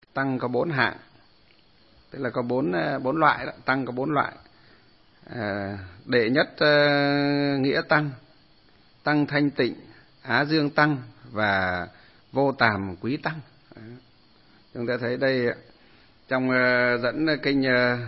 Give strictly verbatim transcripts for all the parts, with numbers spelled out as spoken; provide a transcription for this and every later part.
Tăng có bốn hạng, tức là có bốn bốn loại đó. Tăng có bốn loại. À, đệ nhất uh, nghĩa tăng, tăng thanh tịnh, á dương tăng và vô tàm quý tăng. Đó. Chúng ta thấy đây trong uh, dẫn kinh uh,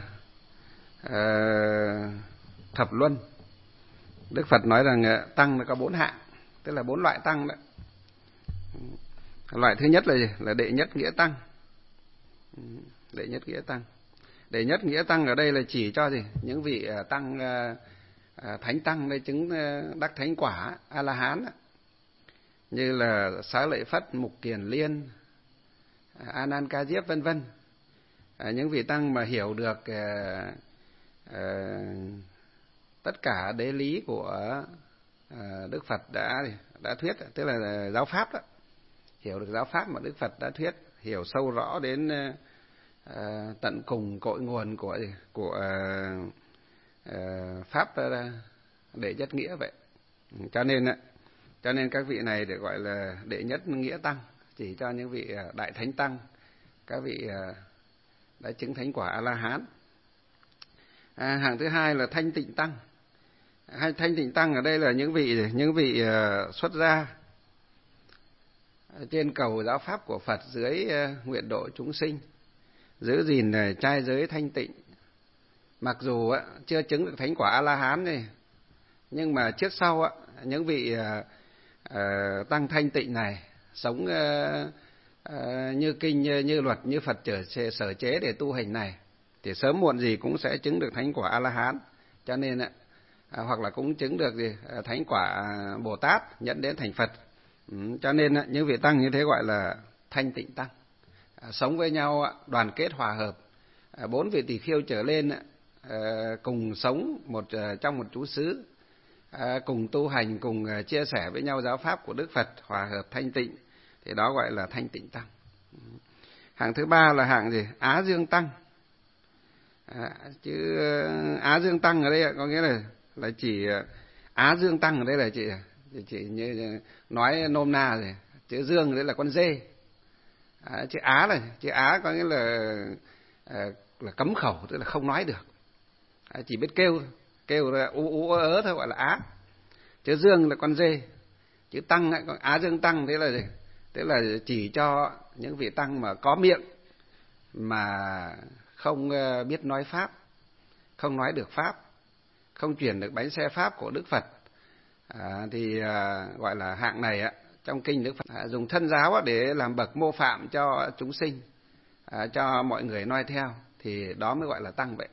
uh, Thập Luân, Đức Phật nói rằng uh, tăng là có bốn hạng, tức là bốn loại tăng đó. Loại thứ nhất là gì? Là đệ nhất nghĩa tăng. Đệ nhất nghĩa tăng. Đệ nhất nghĩa tăng ở đây là chỉ cho gì? Những vị tăng thánh tăng đây chứng đắc thánh quả A La Hán, như là Xá Lợi Phất, Mục Kiền Liên, A Nan Ca Diếp vân vân. Những vị tăng mà hiểu được tất cả đế lý của Đức Phật đã đã thuyết, tức là giáo pháp đó. Hiểu được giáo pháp mà Đức Phật đã thuyết, hiểu sâu rõ đến uh, tận cùng cội nguồn của của uh, uh, pháp uh, đệ nhất nghĩa vậy. Cho nên cho nên các vị này được gọi là đệ nhất nghĩa tăng, chỉ cho những vị uh, đại thánh tăng, các vị uh, đã chứng thánh quả A La Hán. À, hạng thứ hai là thanh tịnh tăng. Hay thanh tịnh tăng ở đây là những vị những vị uh, xuất gia trên cầu giáo pháp của Phật dưới uh, nguyện độ chúng sinh, giữ gìn uh, trai giới thanh tịnh. Mặc dù uh, chưa chứng được thánh quả A La Hán này, nhưng mà trước sau uh, những vị uh, uh, tăng thanh tịnh này sống uh, uh, như kinh như, như luật như Phật trở sở chế để tu hành này, thì sớm muộn gì cũng sẽ chứng được thánh quả A La Hán. Cho nên uh, uh, hoặc là cũng chứng được gì uh, thánh quả uh, Bồ Tát dẫn đến thành Phật. Ừ, cho nên những vị tăng như thế gọi là thanh tịnh tăng. À, sống với nhau đoàn kết hòa hợp, à, bốn vị tỳ kheo trở lên à, cùng sống một à, trong một trú xứ, à, cùng tu hành, cùng à, chia sẻ với nhau giáo pháp của Đức Phật, hòa hợp thanh tịnh, thì đó gọi là thanh tịnh tăng. Hạng thứ ba là hạng gì? Á dương tăng. À, chứ Á dương tăng ở đây có nghĩa là là chỉ Á dương tăng ở đây là chỉ chỉ như nói nôm na rồi, chữ dương đấy là con dê, à, chữ Á là chữ Á có nghĩa là là cấm khẩu, tức là không nói được, à, chỉ biết kêu kêu là ú ú ớ ớ thôi, gọi là Á. Chữ dương là con dê, chữ tăng ấy, Á dương tăng thế là gì? Thế là chỉ cho những vị tăng mà có miệng mà không biết nói pháp, không nói được pháp, không truyền được bánh xe pháp của Đức Phật. À, thì à, gọi là hạng này á, trong kinh Đức Phật à, dùng thân giáo á, để làm bậc mô phạm cho chúng sinh, à, cho mọi người noi theo, thì đó mới gọi là tăng vậy.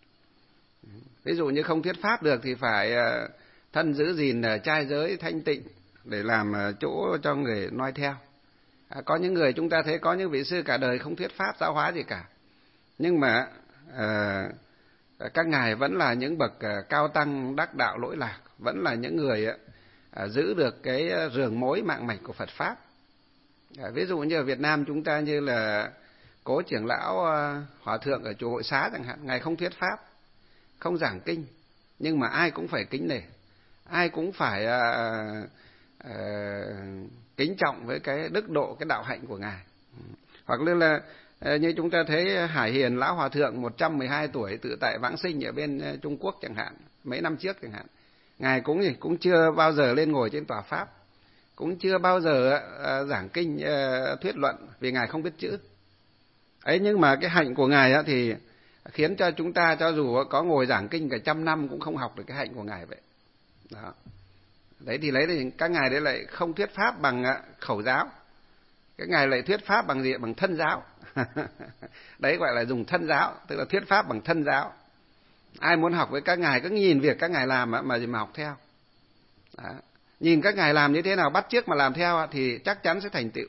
Ví dụ như không thuyết pháp được thì phải à, thân giữ gìn à, trai giới thanh tịnh để làm à, chỗ cho người noi theo. À, có những người chúng ta thấy có những vị sư cả đời không thuyết pháp giáo hóa gì cả, nhưng mà à, các ngài vẫn là những bậc à, cao tăng đắc đạo lỗi lạc, vẫn là những người à, giữ được cái rường mối mạng mạch của Phật pháp. À, ví dụ như ở Việt Nam chúng ta như là Cố trưởng lão à, hòa thượng ở chùa Hội Xá chẳng hạn, ngài không thuyết pháp, không giảng kinh, nhưng mà ai cũng phải kính nể, ai cũng phải à, à, kính trọng với cái đức độ, cái đạo hạnh của ngài. Hoặc là à, như chúng ta thấy Hải Hiền lão hòa thượng một trăm mười hai tuổi tự tại vãng sinh ở bên Trung Quốc chẳng hạn, mấy năm trước chẳng hạn, ngài cũng gì cũng chưa bao giờ lên ngồi trên tòa pháp, cũng chưa bao giờ uh, giảng kinh uh, thuyết luận, vì ngài không biết chữ ấy. Nhưng mà cái hạnh của ngài á, thì khiến cho chúng ta cho dù có ngồi giảng kinh cả trăm năm cũng không học được cái hạnh của ngài vậy. Đó. Đấy thì lấy thì các ngài đấy lại không thuyết pháp bằng uh, khẩu giáo, các ngài lại thuyết pháp bằng gì? Bằng thân giáo. Đấy gọi là dùng thân giáo, tức là thuyết pháp bằng thân giáo. Ai muốn học với các ngài cứ nhìn việc các ngài làm mà mà học theo. Đó. Nhìn các ngài làm như thế nào, bắt chước mà làm theo thì chắc chắn sẽ thành tựu,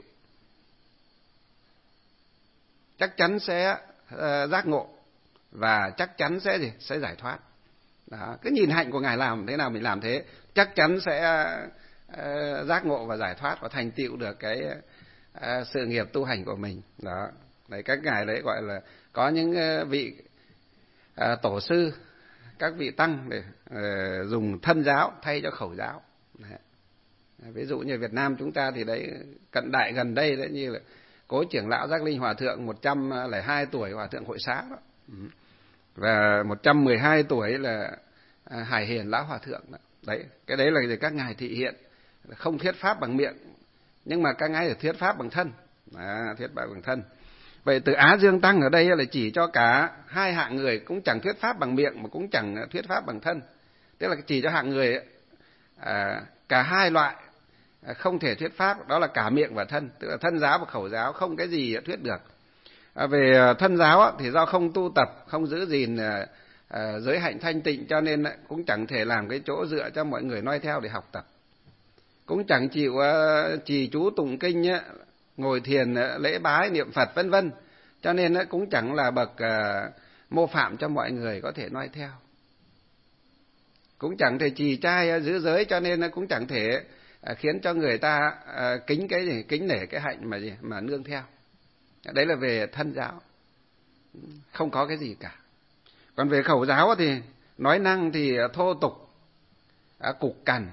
chắc chắn sẽ uh, giác ngộ, và chắc chắn sẽ gì? Sẽ giải thoát. Đó. Cứ nhìn hạnh của ngài làm thế nào mình làm thế, chắc chắn sẽ uh, giác ngộ và giải thoát và thành tựu được cái uh, sự nghiệp tu hành của mình. Đó. Đấy, các ngài đấy gọi là có những uh, vị À, tổ sư, các vị tăng để uh, dùng thân giáo thay cho khẩu giáo. Đấy. Ví dụ như Việt Nam chúng ta thì đấy cận đại gần đây đấy, như là Cố trưởng lão Giác Linh Hòa thượng một trăm lẻ hai tuổi, Hòa thượng Hội Xá đó. Và một trăm mười hai tuổi là Hải Hiền Lão Hòa thượng đó. Đấy, cái đấy là các ngài thị hiện không thuyết pháp bằng miệng, nhưng mà các ngài thuyết pháp bằng thân. À, thuyết pháp bằng thân. Vậy từ Á Dương Tăng ở đây là chỉ cho cả hai hạng người cũng chẳng thuyết pháp bằng miệng mà cũng chẳng thuyết pháp bằng thân. Tức là chỉ cho hạng người à, cả hai loại không thể thuyết pháp, đó là cả miệng và thân, tức là thân giáo và khẩu giáo không cái gì thuyết được. À, về thân giáo thì do không tu tập, không giữ gìn à, à, giới hạnh thanh tịnh, cho nên cũng chẳng thể làm cái chỗ dựa cho mọi người noi theo để học tập, cũng chẳng chịu à, trì chú tụng kinh, á, ngồi thiền, lễ bái, niệm Phật vân vân, cho nên cũng chẳng là bậc à, mô phạm cho mọi người có thể noi theo, cũng chẳng thể trì trai giữ giới, cho nên cũng chẳng thể à, khiến cho người ta à, kính cái gì, kính nể cái hạnh mà gì mà nương theo. Đấy là về thân giáo, không có cái gì cả. Còn về khẩu giáo thì nói năng thì thô tục, à, cục cằn,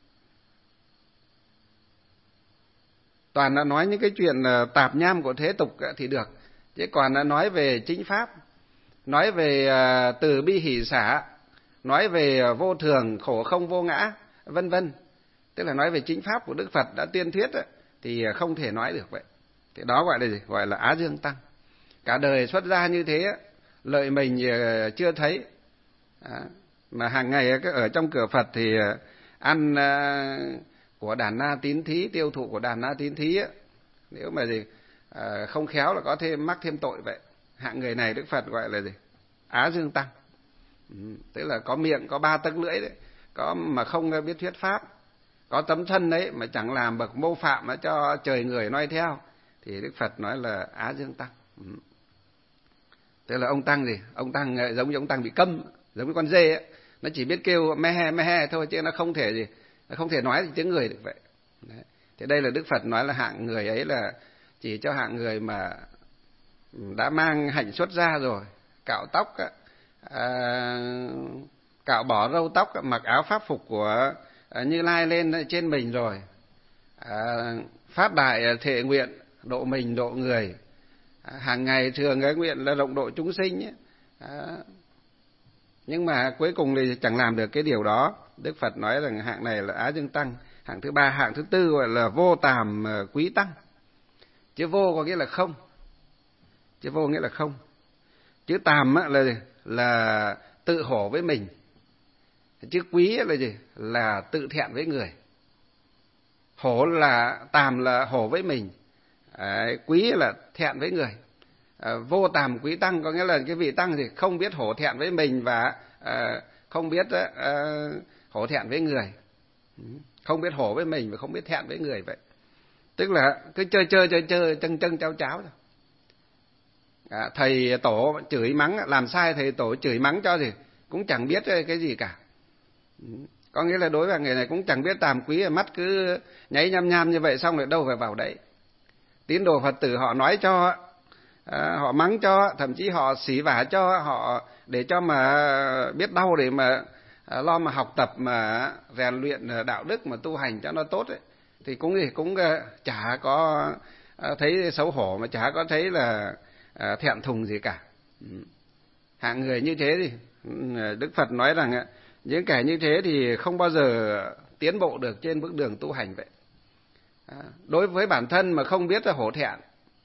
toàn là nói những cái chuyện tạp nham của thế tục thì được, chứ còn là nói về chính pháp, nói về từ bi hỷ xả, nói về vô thường, khổ không vô ngã, vân vân, tức là nói về chính pháp của Đức Phật đã tuyên thuyết thì không thể nói được vậy. Thì đó gọi là gì? Gọi là Á Dương Tăng. Cả đời xuất gia như thế, lợi mình chưa thấy, mà hàng ngày ở trong cửa Phật thì ăn của đàn na tín thí, tiêu thụ của đàn na tín thí, nếu mà gì không khéo là có thêm mắc thêm tội vậy. Hạng người này Đức Phật gọi là gì? Á Dương Tăng. Tức là có miệng, có ba tấc lưỡi đấy, có mà không biết thuyết pháp, có tấm thân đấy mà chẳng làm bậc mô phạm cho trời người noi theo, thì Đức Phật nói là Á Dương Tăng. Tức là ông Tăng gì? Ông Tăng giống như ông Tăng bị câm, giống như con dê ấy. Nó chỉ biết kêu me he me he thôi, chứ nó không thể gì, nó không thể nói tiếng người được vậy. Đấy. Thì đây là Đức Phật nói là hạng người ấy là chỉ cho hạng người mà đã mang hạnh xuất gia rồi, cạo tóc, à, cạo bỏ râu tóc, mặc áo pháp phục của Như Lai lên trên mình rồi, à, phát đại thệ nguyện độ mình độ người, à, hàng ngày thường cái nguyện là rộng độ chúng sinh ấy. À, nhưng mà cuối cùng thì chẳng làm được cái điều đó. Đức Phật nói rằng hạng này là Á Dương Tăng. Hạng thứ ba, hạng thứ tư gọi là vô tàm quý tăng. Chữ vô có nghĩa là không, chữ vô nghĩa là không. Chữ tàm là là tự hổ với mình. Chữ quý là gì? Là tự thẹn với người. Hổ là tàm là hổ với mình, à, quý là thẹn với người. À, vô tàm quý tăng có nghĩa là cái vị tăng gì không biết hổ thẹn với mình và à, không biết à, hổ thẹn với người, không biết hổ với mình và không biết thẹn với người vậy. Tức là cứ chơi chơi chơi chơi chân chân cháo cháo rồi. À, thầy tổ chửi mắng, làm sai thầy tổ chửi mắng cho gì cũng chẳng biết cái gì cả. Có nghĩa là đối với người này cũng chẳng biết tàm quý, mắt cứ nháy nhăm nham như vậy, xong rồi đâu phải vào đấy. Tín đồ Phật tử họ nói cho, à, họ mắng cho, thậm chí họ xỉ vả cho, họ để cho mà biết đau để mà à, lo mà học tập mà rèn luyện đạo đức mà tu hành cho nó tốt ấy, thì cũng thì cũng chả có thấy xấu hổ, mà chả có thấy là à, thẹn thùng gì cả. Hạng người như thế thì Đức Phật nói rằng những kẻ như thế thì không bao giờ tiến bộ được trên bước đường tu hành vậy. À, đối với bản thân mà không biết là hổ thẹn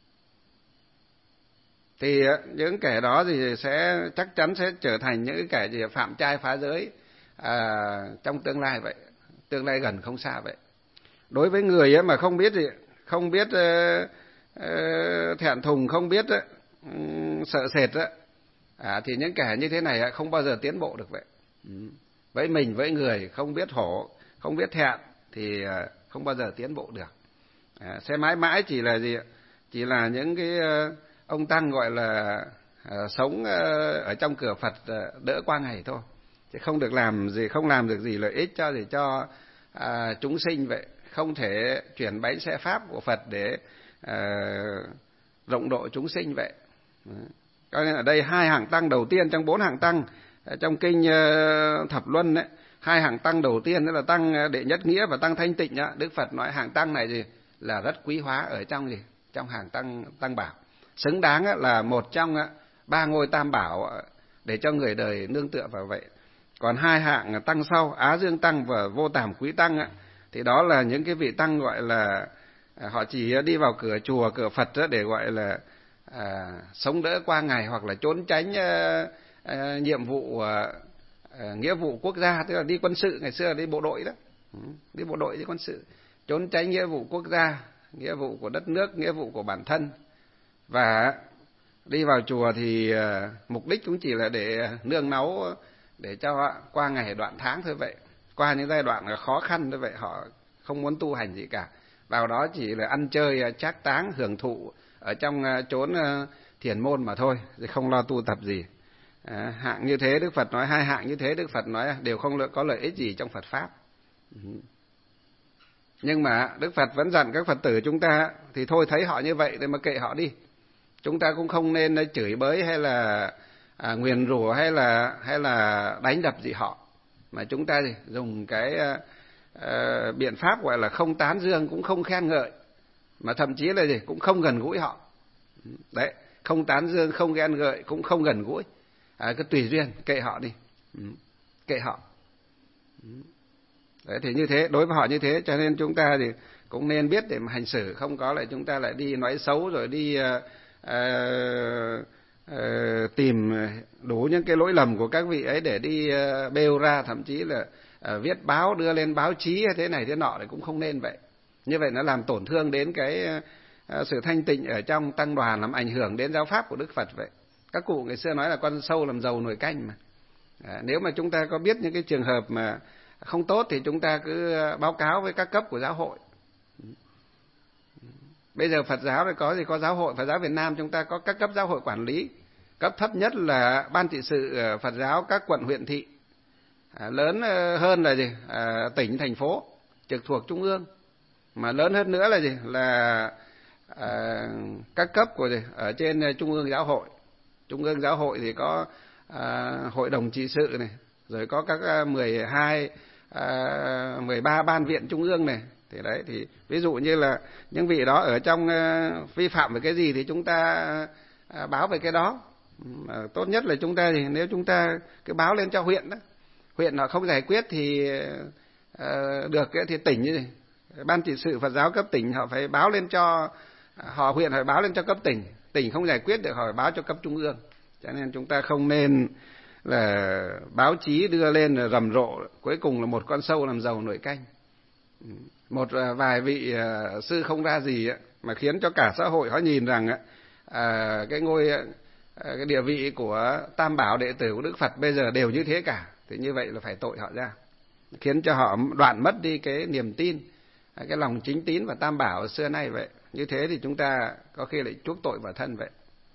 thì những kẻ đó thì sẽ chắc chắn sẽ trở thành những kẻ gì phạm trai phá giới à, trong tương lai vậy, tương lai gần không xa vậy. Đối với người ấy mà không biết gì, không biết uh, uh, thẹn thùng, không biết uh, sợ sệt uh, à, thì những kẻ như thế này không bao giờ tiến bộ được vậy. Với mình, với người không biết hổ, không biết thẹn thì không bao giờ tiến bộ được. À, sẽ mãi mãi chỉ là gì? Chỉ là những cái uh, ông tăng gọi là uh, sống uh, ở trong cửa Phật uh, đỡ qua ngày thôi, chứ không được làm gì, không làm được gì lợi ích cho gì cho uh, chúng sinh vậy, không thể chuyển bánh xe pháp của Phật để uh, rộng độ chúng sinh vậy. Cho nên ở đây hai hạng tăng đầu tiên trong bốn hạng tăng trong kinh uh, Thập Luân ấy, hai hạng tăng đầu tiên đó là tăng đệ nhất nghĩa và tăng thanh tịnh đó. Đức Phật nói hạng tăng này gì là rất quý hóa ở trong gì trong hàng tăng tăng bảo, xứng đáng là một trong ba ngôi tam bảo để cho người đời nương tựa vào vậy. Còn hai hạng tăng sau, Á Dương Tăng và Vô Tàm Quý Tăng thì đó là những cái vị tăng gọi là họ chỉ đi vào cửa chùa, cửa Phật để gọi là à, sống đỡ qua ngày, hoặc là trốn tránh à, à, nhiệm vụ à, à, nghĩa vụ quốc gia, tức là đi quân sự, ngày xưa là đi bộ đội đó, đi bộ đội đi quân sự, trốn tránh nghĩa vụ quốc gia, nghĩa vụ của đất nước, nghĩa vụ của bản thân. Và đi vào chùa thì à, mục đích cũng chỉ là để nương náu, để cho qua ngày đoạn tháng thôi vậy, qua những giai đoạn khó khăn thôi vậy, họ không muốn tu hành gì cả, vào đó chỉ là ăn chơi trác táng hưởng thụ ở trong chốn thiền môn mà thôi, thì không lo tu tập gì. À, hạng như thế Đức Phật nói, hai hạng như thế Đức Phật nói đều không có lợi ích gì trong Phật pháp. Nhưng mà Đức Phật vẫn dặn các Phật tử chúng ta thì thôi, thấy họ như vậy thì mà kệ họ đi, chúng ta cũng không nên chửi bới hay là à, nguyền rủa hay là hay là đánh đập gì họ, mà chúng ta thì dùng cái uh, biện pháp gọi là không tán dương cũng không khen ngợi, mà thậm chí là gì cũng không gần gũi họ. Đấy, không tán dương, không khen ngợi, cũng không gần gũi, à, cứ tùy duyên, kệ họ đi, kệ họ. Đấy, thì như thế, đối với họ như thế, cho nên chúng ta thì cũng nên biết để mà hành xử, không có lại chúng ta lại đi nói xấu rồi đi uh, uh, uh, tìm đủ những cái lỗi lầm của các vị ấy để đi uh, bêu ra, thậm chí là uh, viết báo đưa lên báo chí thế này thế nọ thì cũng không nên vậy. Như vậy nó làm tổn thương đến cái uh, sự thanh tịnh ở trong tăng đoàn, làm ảnh hưởng đến giáo pháp của Đức Phật vậy. Các cụ ngày xưa nói là con sâu làm dầu nồi canh mà. À, nếu mà chúng ta có biết những cái trường hợp mà không tốt thì chúng ta cứ báo cáo với các cấp của giáo hội. Bây giờ Phật giáo thì có gì, có giáo hội Phật giáo Việt Nam, chúng ta có các cấp giáo hội quản lý. Cấp thấp nhất là ban trị sự Phật giáo các quận huyện thị, à, lớn hơn là gì, à, tỉnh thành phố trực thuộc trung ương, mà lớn hơn nữa là gì, là à, các cấp của gì ở trên trung ương giáo hội. Trung ương giáo hội thì có à, hội đồng trị sự này, rồi có các mười hai, à, mười ba ban viện trung ương này. Thì đấy, thì ví dụ như là những vị đó ở trong uh, vi phạm về cái gì thì chúng ta uh, báo về cái đó. Uh, tốt nhất là chúng ta thì nếu chúng ta cứ báo lên cho huyện đó, huyện họ không giải quyết thì uh, được thì tỉnh như này, ban trị sự Phật giáo cấp tỉnh họ phải báo lên cho họ, huyện phải báo lên cho cấp tỉnh, tỉnh không giải quyết được họ phải báo cho cấp trung ương. Cho nên chúng ta không nên là báo chí đưa lên rầm rộ, cuối cùng là một con sâu làm dầu nồi canh. Một vài vị uh, sư không ra gì á, mà khiến cho cả xã hội họ nhìn rằng á, uh, cái ngôi uh, cái địa vị của Tam Bảo đệ tử của Đức Phật bây giờ đều như thế cả, thì như vậy là phải tội họ ra, khiến cho họ đoạn mất đi cái niềm tin, uh, cái lòng chính tín vào Tam Bảo xưa nay vậy. Như thế thì chúng ta có khi lại chuốc tội vào thân vậy.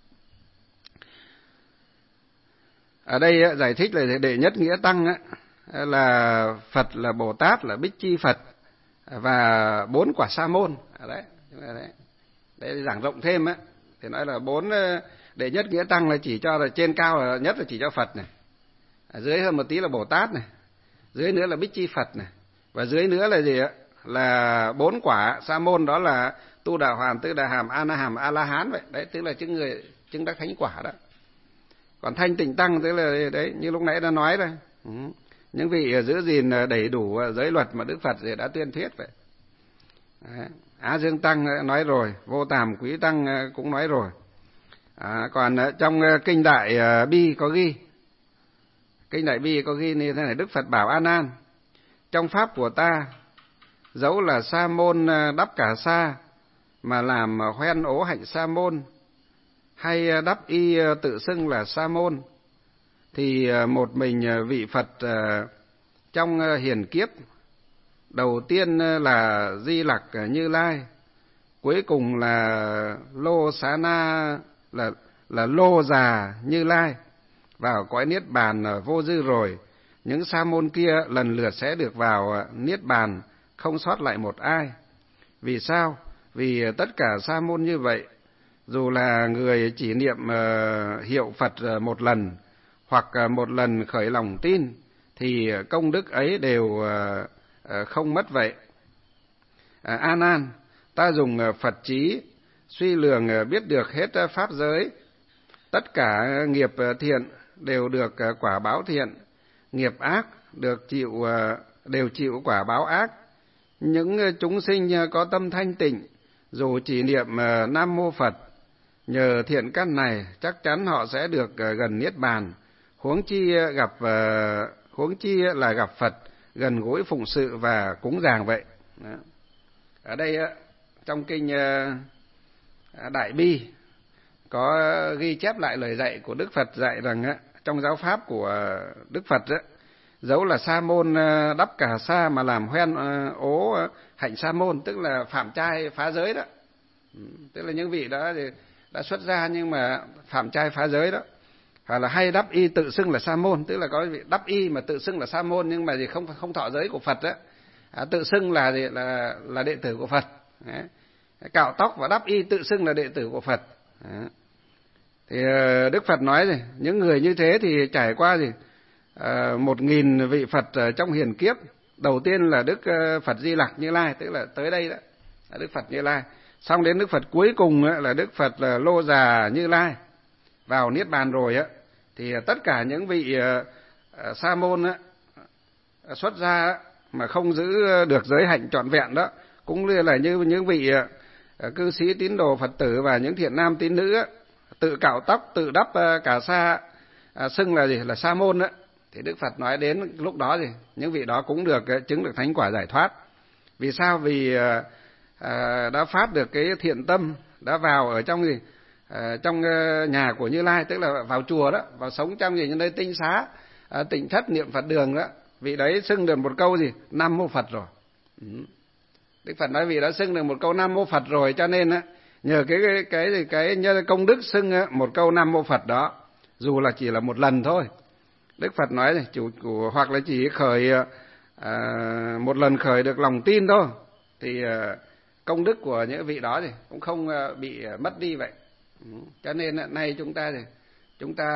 Ở đây uh, giải thích là đệ nhất nghĩa tăng á, là Phật là Bồ Tát, là Bích Chi Phật và bốn quả sa môn. Đấy, đấy, đấy giảng rộng thêm á, thì nói là bốn đệ nhất nghĩa tăng là chỉ cho là trên cao là nhất là chỉ cho Phật này, ở dưới hơn một tí là Bồ Tát này, dưới nữa là Bích Chi Phật này, và dưới nữa là gì ạ, là bốn quả sa môn, đó là Tu Đà Hoàn, Tư Đà Hàm, A Na Hàm, A La Hán vậy. Đấy, tức là chứng người chứng đắc thánh quả đó. Còn thanh tịnh tăng tức là đấy, như lúc nãy đã nói rồi. Ừ. Những vị giữ gìn đầy đủ giới luật mà Đức Phật đã tuyên thuyết vậy. Đấy. Á Dương Tăng nói rồi, Vô Tàm Quý Tăng cũng nói rồi. À, còn trong kinh Đại Bi có ghi, kinh Đại Bi có ghi như thế này: Đức Phật bảo A Nan, trong pháp của ta, dẫu là sa môn đắp cả sa mà làm hoen ố hạnh sa môn, hay đắp y tự xưng là sa môn, thì một mình vị Phật trong hiền kiếp, đầu tiên là Di Lặc Như Lai, cuối cùng là Lô Xá Na, là là Lô Già Như Lai, vào cõi niết bàn vô dư rồi, những sa môn kia lần lượt sẽ được vào niết bàn, không sót lại một ai. Vì sao? Vì tất cả sa môn như vậy, dù là người chỉ niệm uh, hiệu Phật một lần, hoặc một lần khởi lòng tin, thì công đức ấy đều uh, uh, không mất vậy. Uh, A Nan, ta dùng Phật trí suy lường biết được hết pháp giới. Tất cả nghiệp thiện đều được quả báo thiện, nghiệp ác được chịu đều chịu quả báo ác. Những chúng sinh có tâm thanh tịnh, dù chỉ niệm Nam Mô Phật, nhờ thiện căn này chắc chắn họ sẽ được gần niết bàn. Huống chi gặp huống chi là gặp Phật, gần gũi phụng sự và cúng dường vậy. Đó. Ở đây trong kinh Đại Bi có ghi chép lại lời dạy của Đức Phật dạy rằng trong giáo pháp của Đức Phật đó, dẫu là sa môn đắp cà sa mà làm hoen ố hạnh sa môn, tức là phạm trai phá giới đó, tức là những vị đó thì đã xuất gia nhưng mà phạm trai phá giới đó, hoặc là hay đắp y tự xưng là sa môn, tức là có vị đắp y mà tự xưng là sa môn nhưng mà gì không không thọ giới của Phật đó, à, tự xưng là gì là là đệ tử của Phật. Đấy. Cạo tóc và đắp y tự xưng là đệ tử của Phật. Đấy. Thì Đức Phật nói gì, những người như thế thì trải qua gì à, một nghìn vị Phật trong hiền kiếp. Đầu tiên là Đức Phật Di Lặc Như Lai, tức là tới đây đó là Đức Phật Như Lai. Xong đến Đức Phật cuối cùng là Đức Phật là Lô Già Như Lai vào niết bàn rồi á, thì tất cả những vị sa môn á, xuất gia mà không giữ được giới hạnh trọn vẹn đó, cũng như là như những vị cư sĩ tín đồ Phật tử và những thiện nam tín nữ á, tự cạo tóc, tự đắp cà sa, xưng là gì là sa môn á, thì Đức Phật nói đến lúc đó thì những vị đó cũng được chứng được thánh quả giải thoát. Vì sao? Vì à, đã phát được cái thiện tâm, đã vào ở trong gì à, trong nhà của Như Lai, tức là vào chùa đó, vào sống trong gì những nơi tinh xá, à, tịnh thất niệm Phật đường đó, vị đấy xưng được một câu gì Nam Mô Phật rồi. Ừ. Đức Phật nói vị đã xưng được một câu Nam Mô Phật rồi, cho nên á nhờ cái cái cái cái, cái công đức xưng một câu Nam Mô Phật đó, dù là chỉ là một lần thôi, Đức Phật nói này, chủ, chủ hoặc là chỉ khởi à, một lần khởi được lòng tin thôi, thì à, công đức của những vị đó thì cũng không à, bị mất đi vậy. Ừ. Cho nên à, nay chúng ta thì chúng ta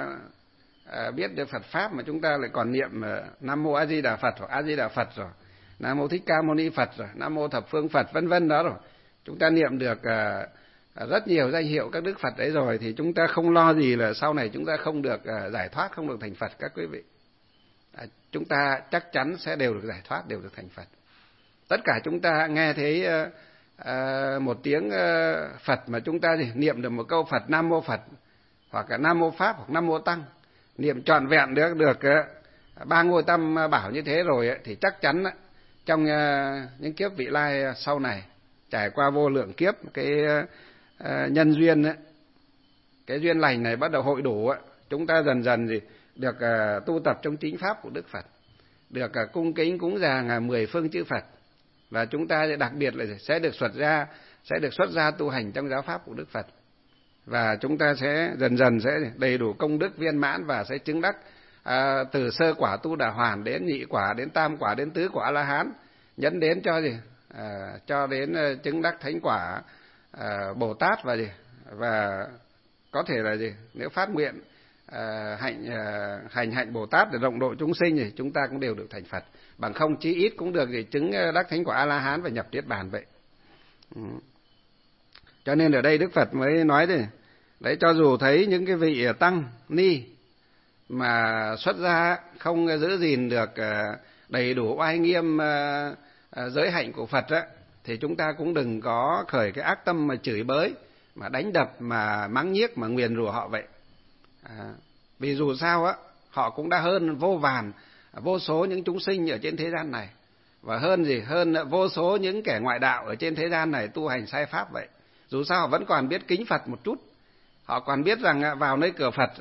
à, biết được Phật pháp mà chúng ta lại còn niệm à, Nam Mô A Di Đà Phật hoặc A Di Đà Phật rồi, Nam Mô Thích Ca Mâu Ni Phật rồi, Nam Mô Thập Phương Phật vân vân đó rồi, chúng ta niệm được à, rất nhiều danh hiệu các Đức Phật đấy rồi, thì chúng ta không lo gì là sau này chúng ta không được uh, giải thoát, không được thành Phật các quý vị. À, chúng ta chắc chắn sẽ đều được giải thoát, đều được thành Phật. Tất cả chúng ta nghe thấy uh, uh, một tiếng uh, Phật mà chúng ta thì niệm được một câu Phật Nam Mô Phật, hoặc là Nam Mô Pháp hoặc Nam Mô Tăng, niệm trọn vẹn được được uh, ba ngôi tam bảo như thế rồi uh, thì chắc chắn uh, trong uh, những kiếp vị lai uh, sau này, trải qua vô lượng kiếp, cái uh, À, nhân duyên ấy, cái duyên lành này bắt đầu hội đủ ấy, chúng ta dần dần gì được à, tu tập trong chính pháp của Đức Phật, được à, cung kính cúng dường à, mười phương chư Phật, và chúng ta đặc biệt là sẽ được xuất gia sẽ được xuất gia tu hành trong giáo pháp của Đức Phật, và chúng ta sẽ dần dần sẽ đầy đủ công đức viên mãn và sẽ chứng đắc à, từ sơ quả Tu Đà Hoàn đến nhị quả, đến tam quả, đến tứ quả A La Hán, nhấn đến cho gì à, cho đến à, chứng đắc thánh quả À, Bồ Tát và gì và có thể là gì nếu phát nguyện à, hạnh à, hành hạnh Bồ Tát để rộng độ chúng sinh thì chúng ta cũng đều được thành Phật, bằng không chí ít cũng được gì chứng đắc thánh quả A La Hán và nhập niết bàn vậy. Ừ. Cho nên ở đây Đức Phật mới nói thế đấy, cho dù thấy những cái vị tăng ni mà xuất gia không giữ gìn được à, đầy đủ oai nghiêm à, à, giới hạnh của Phật á, thì chúng ta cũng đừng có khởi cái ác tâm mà chửi bới, mà đánh đập, mà mắng nhiếc, mà nguyền rủa họ vậy. À, vì dù sao á, họ cũng đã hơn vô vàn, vô số những chúng sinh ở trên thế gian này, và hơn gì hơn vô số những kẻ ngoại đạo ở trên thế gian này tu hành sai pháp vậy. Dù sao họ vẫn còn biết kính Phật một chút, họ còn biết rằng vào nơi cửa Phật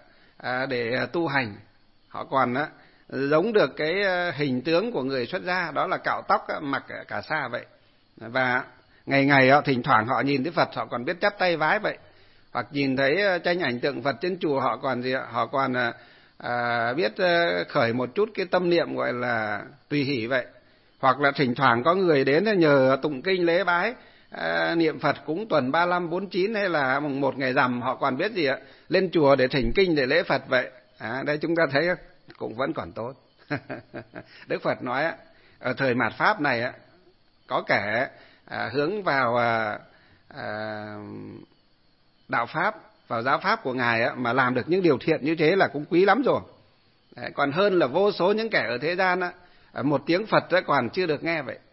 để tu hành, họ còn giống được cái hình tướng của người xuất gia, đó là cạo tóc, mặc cà sa vậy. Và ngày ngày thỉnh thoảng họ nhìn thấy Phật họ còn biết chắp tay vái vậy, hoặc nhìn thấy tranh ảnh tượng Phật trên chùa họ còn gì họ còn à, biết khởi một chút cái tâm niệm gọi là tùy hỷ vậy, hoặc là thỉnh thoảng có người đến nhờ tụng kinh lễ bái à, niệm Phật cúng tuần ba lăm bốn chín hay là mùng một ngày rằm, họ còn biết gì ạ lên chùa để thỉnh kinh để lễ Phật vậy. À, đây chúng ta thấy cũng vẫn còn tốt. Đức Phật nói ở thời mạt pháp này có kẻ à, hướng vào à, à, đạo pháp, vào giáo pháp của Ngài á, mà làm được những điều thiện như thế là cũng quý lắm rồi. Đấy, còn hơn là vô số những kẻ ở thế gian á, một tiếng Phật á, còn chưa được nghe vậy.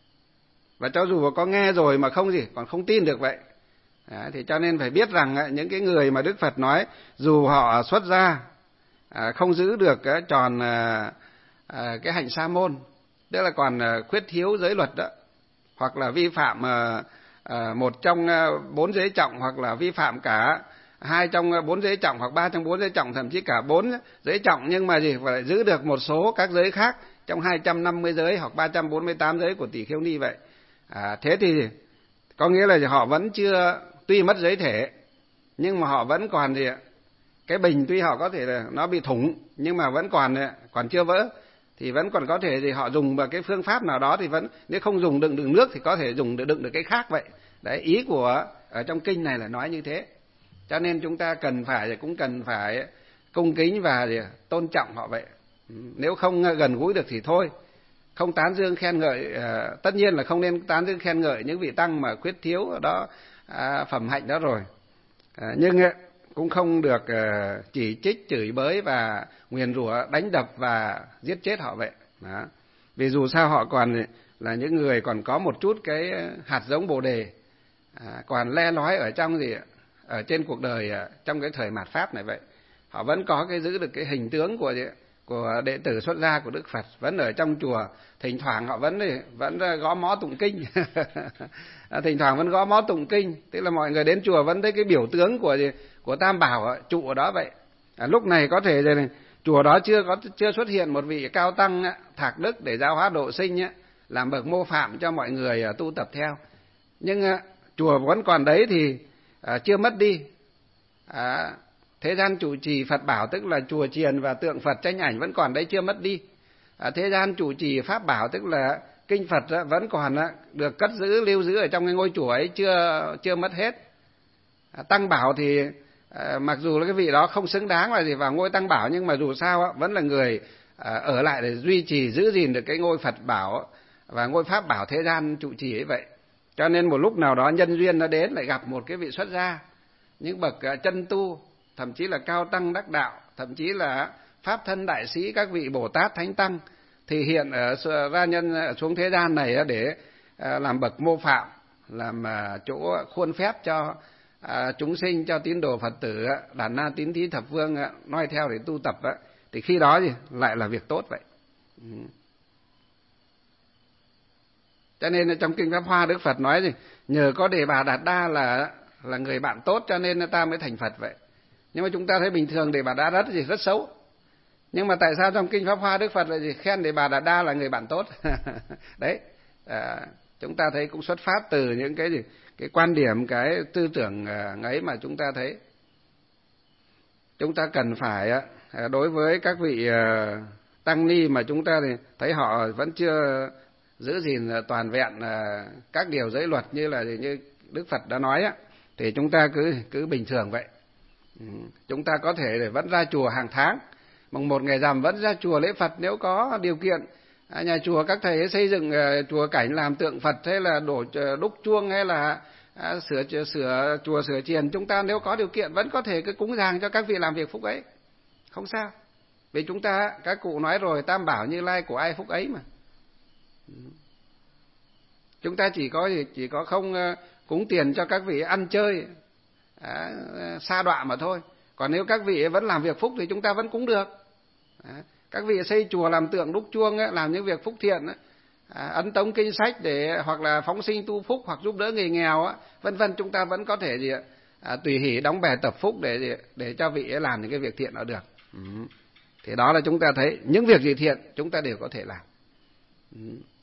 Và cho dù có nghe rồi mà không gì, còn không tin được vậy. Đấy, thì cho nên phải biết rằng á, những cái người mà Đức Phật nói dù họ xuất gia à, không giữ được á, tròn à, à, cái hạnh sa môn, tức là còn à, khuyết thiếu giới luật đó, hoặc là vi phạm à, à, một trong à, bốn giới trọng, hoặc là vi phạm cả hai trong bốn giới trọng, hoặc ba trong bốn giới trọng, thậm chí cả bốn giới trọng, nhưng mà gì phải giữ được một số các giới khác trong hai trăm năm mươi giới hoặc ba trăm bốn mươi tám giới của Tỷ Khưu Ni vậy. À, thế thì có nghĩa là họ vẫn chưa, tuy mất giới thể nhưng mà họ vẫn còn gì ạ, cái bình tuy họ có thể là nó bị thủng nhưng mà vẫn còn còn chưa vỡ, thì vẫn còn có thể thì họ dùng vào cái phương pháp nào đó, thì vẫn nếu không dùng đựng đựng nước thì có thể dùng để đựng được cái khác vậy. Đấy, ý của ở trong kinh này là nói như thế. Cho nên chúng ta cần phải cũng cần phải cung kính và tôn trọng họ vậy. Nếu không gần gũi được thì thôi, không tán dương khen ngợi, tất nhiên là không nên tán dương khen ngợi những vị tăng mà khuyết thiếu ở đó à, phẩm hạnh đó rồi. À, nhưng cũng không được chỉ trích, chửi bới và nguyền rủa, đánh đập và giết chết họ vậy. Đó. Vì dù sao họ còn là những người còn có một chút cái hạt giống Bồ đề, à, còn le lói ở trong gì ở trên cuộc đời, trong cái thời mạt Pháp này vậy. Họ vẫn có cái giữ được cái hình tướng của của đệ tử xuất gia của Đức Phật, vẫn ở trong chùa, thỉnh thoảng họ vẫn vẫn gõ mõ tụng kinh. Thỉnh thoảng vẫn gõ mõ tụng kinh, tức là mọi người đến chùa vẫn thấy cái biểu tướng của của Tam Bảo trụ ở đó vậy. À, lúc này có thể này, chùa đó chưa có chưa xuất hiện một vị cao tăng thạc đức để giáo hóa độ sinh làm bậc mô phạm cho mọi người tu tập theo, nhưng chùa vẫn còn đấy thì à, chưa mất đi. À, thế gian chủ trì Phật bảo, tức là chùa chiền và tượng Phật tranh ảnh vẫn còn đấy, chưa mất đi. À, thế gian chủ trì Pháp bảo, tức là kinh Phật vẫn còn được cất giữ, lưu giữ ở trong cái ngôi chùa ấy, chưa chưa mất hết. À, tăng bảo thì à, mặc dù là cái vị đó không xứng đáng là gì vào ngôi tăng bảo, nhưng mà dù sao vẫn là người à, ở lại để duy trì giữ gìn được cái ngôi Phật bảo và ngôi Pháp bảo thế gian trụ trì ấy vậy. Cho nên một lúc nào đó nhân duyên nó đến, lại gặp một cái vị xuất gia, những bậc chân tu, thậm chí là cao tăng đắc đạo, thậm chí là pháp thân đại sĩ, các vị Bồ Tát Thánh Tăng, thì hiện ở ra nhân xuống thế gian này để làm bậc mô phạm, làm chỗ khuôn phép cho chúng sinh, cho tín đồ Phật tử Đàn Na Tín Thí Thập Phương noi theo để tu tập, thì khi đó gì lại là việc tốt vậy. Cho nên trong kinh Pháp Hoa Đức Phật nói gì, nhờ có Đề Bà Đạt Đa là là người bạn tốt cho nên ta mới thành Phật vậy. Nhưng mà chúng ta thấy bình thường Đề Bà Đạt Đa rất gì rất xấu. Nhưng mà tại sao trong kinh Pháp Hoa Đức Phật lại gì khen Đề Bà Đạt Đa là người bạn tốt? Đấy, à, chúng ta thấy cũng xuất phát từ những cái gì, cái quan điểm, cái tư tưởng ấy mà chúng ta thấy. Chúng ta cần phải đối với các vị tăng ni mà chúng ta thì thấy họ vẫn chưa giữ gìn toàn vẹn các điều giới luật như là như Đức Phật đã nói á, thì chúng ta cứ cứ bình thường vậy. Chúng ta có thể để vẫn ra chùa hàng tháng, mùng một ngày rằm vẫn ra chùa lễ Phật nếu có điều kiện. À, nhà chùa các thầy xây dựng uh, chùa cảnh làm tượng Phật, hay là đổ uh, đúc chuông, hay là uh, sửa sửa chùa sửa chiền, chúng ta nếu có điều kiện vẫn có thể cứ cúng dường cho các vị làm việc phúc ấy, không sao. Vì chúng ta, các cụ nói rồi, Tam Bảo Như Lai của ai phúc ấy mà. Chúng ta chỉ có chỉ có không uh, cúng tiền cho các vị ăn chơi à, sa đọa mà thôi. Còn nếu các vị vẫn làm việc phúc thì chúng ta vẫn cúng được. À, các vị xây chùa, làm tượng đúc chuông, làm những việc phúc thiện, à, ấn tống kinh sách để hoặc là phóng sinh tu phúc, hoặc giúp đỡ người nghèo, vân vân, chúng ta vẫn có thể gì à, tùy hỷ đóng bè tập phúc để để cho vị ấy làm những cái việc thiện đó được. Ừ. Thì đó là chúng ta thấy những việc gì thiện chúng ta đều có thể làm. Ừ.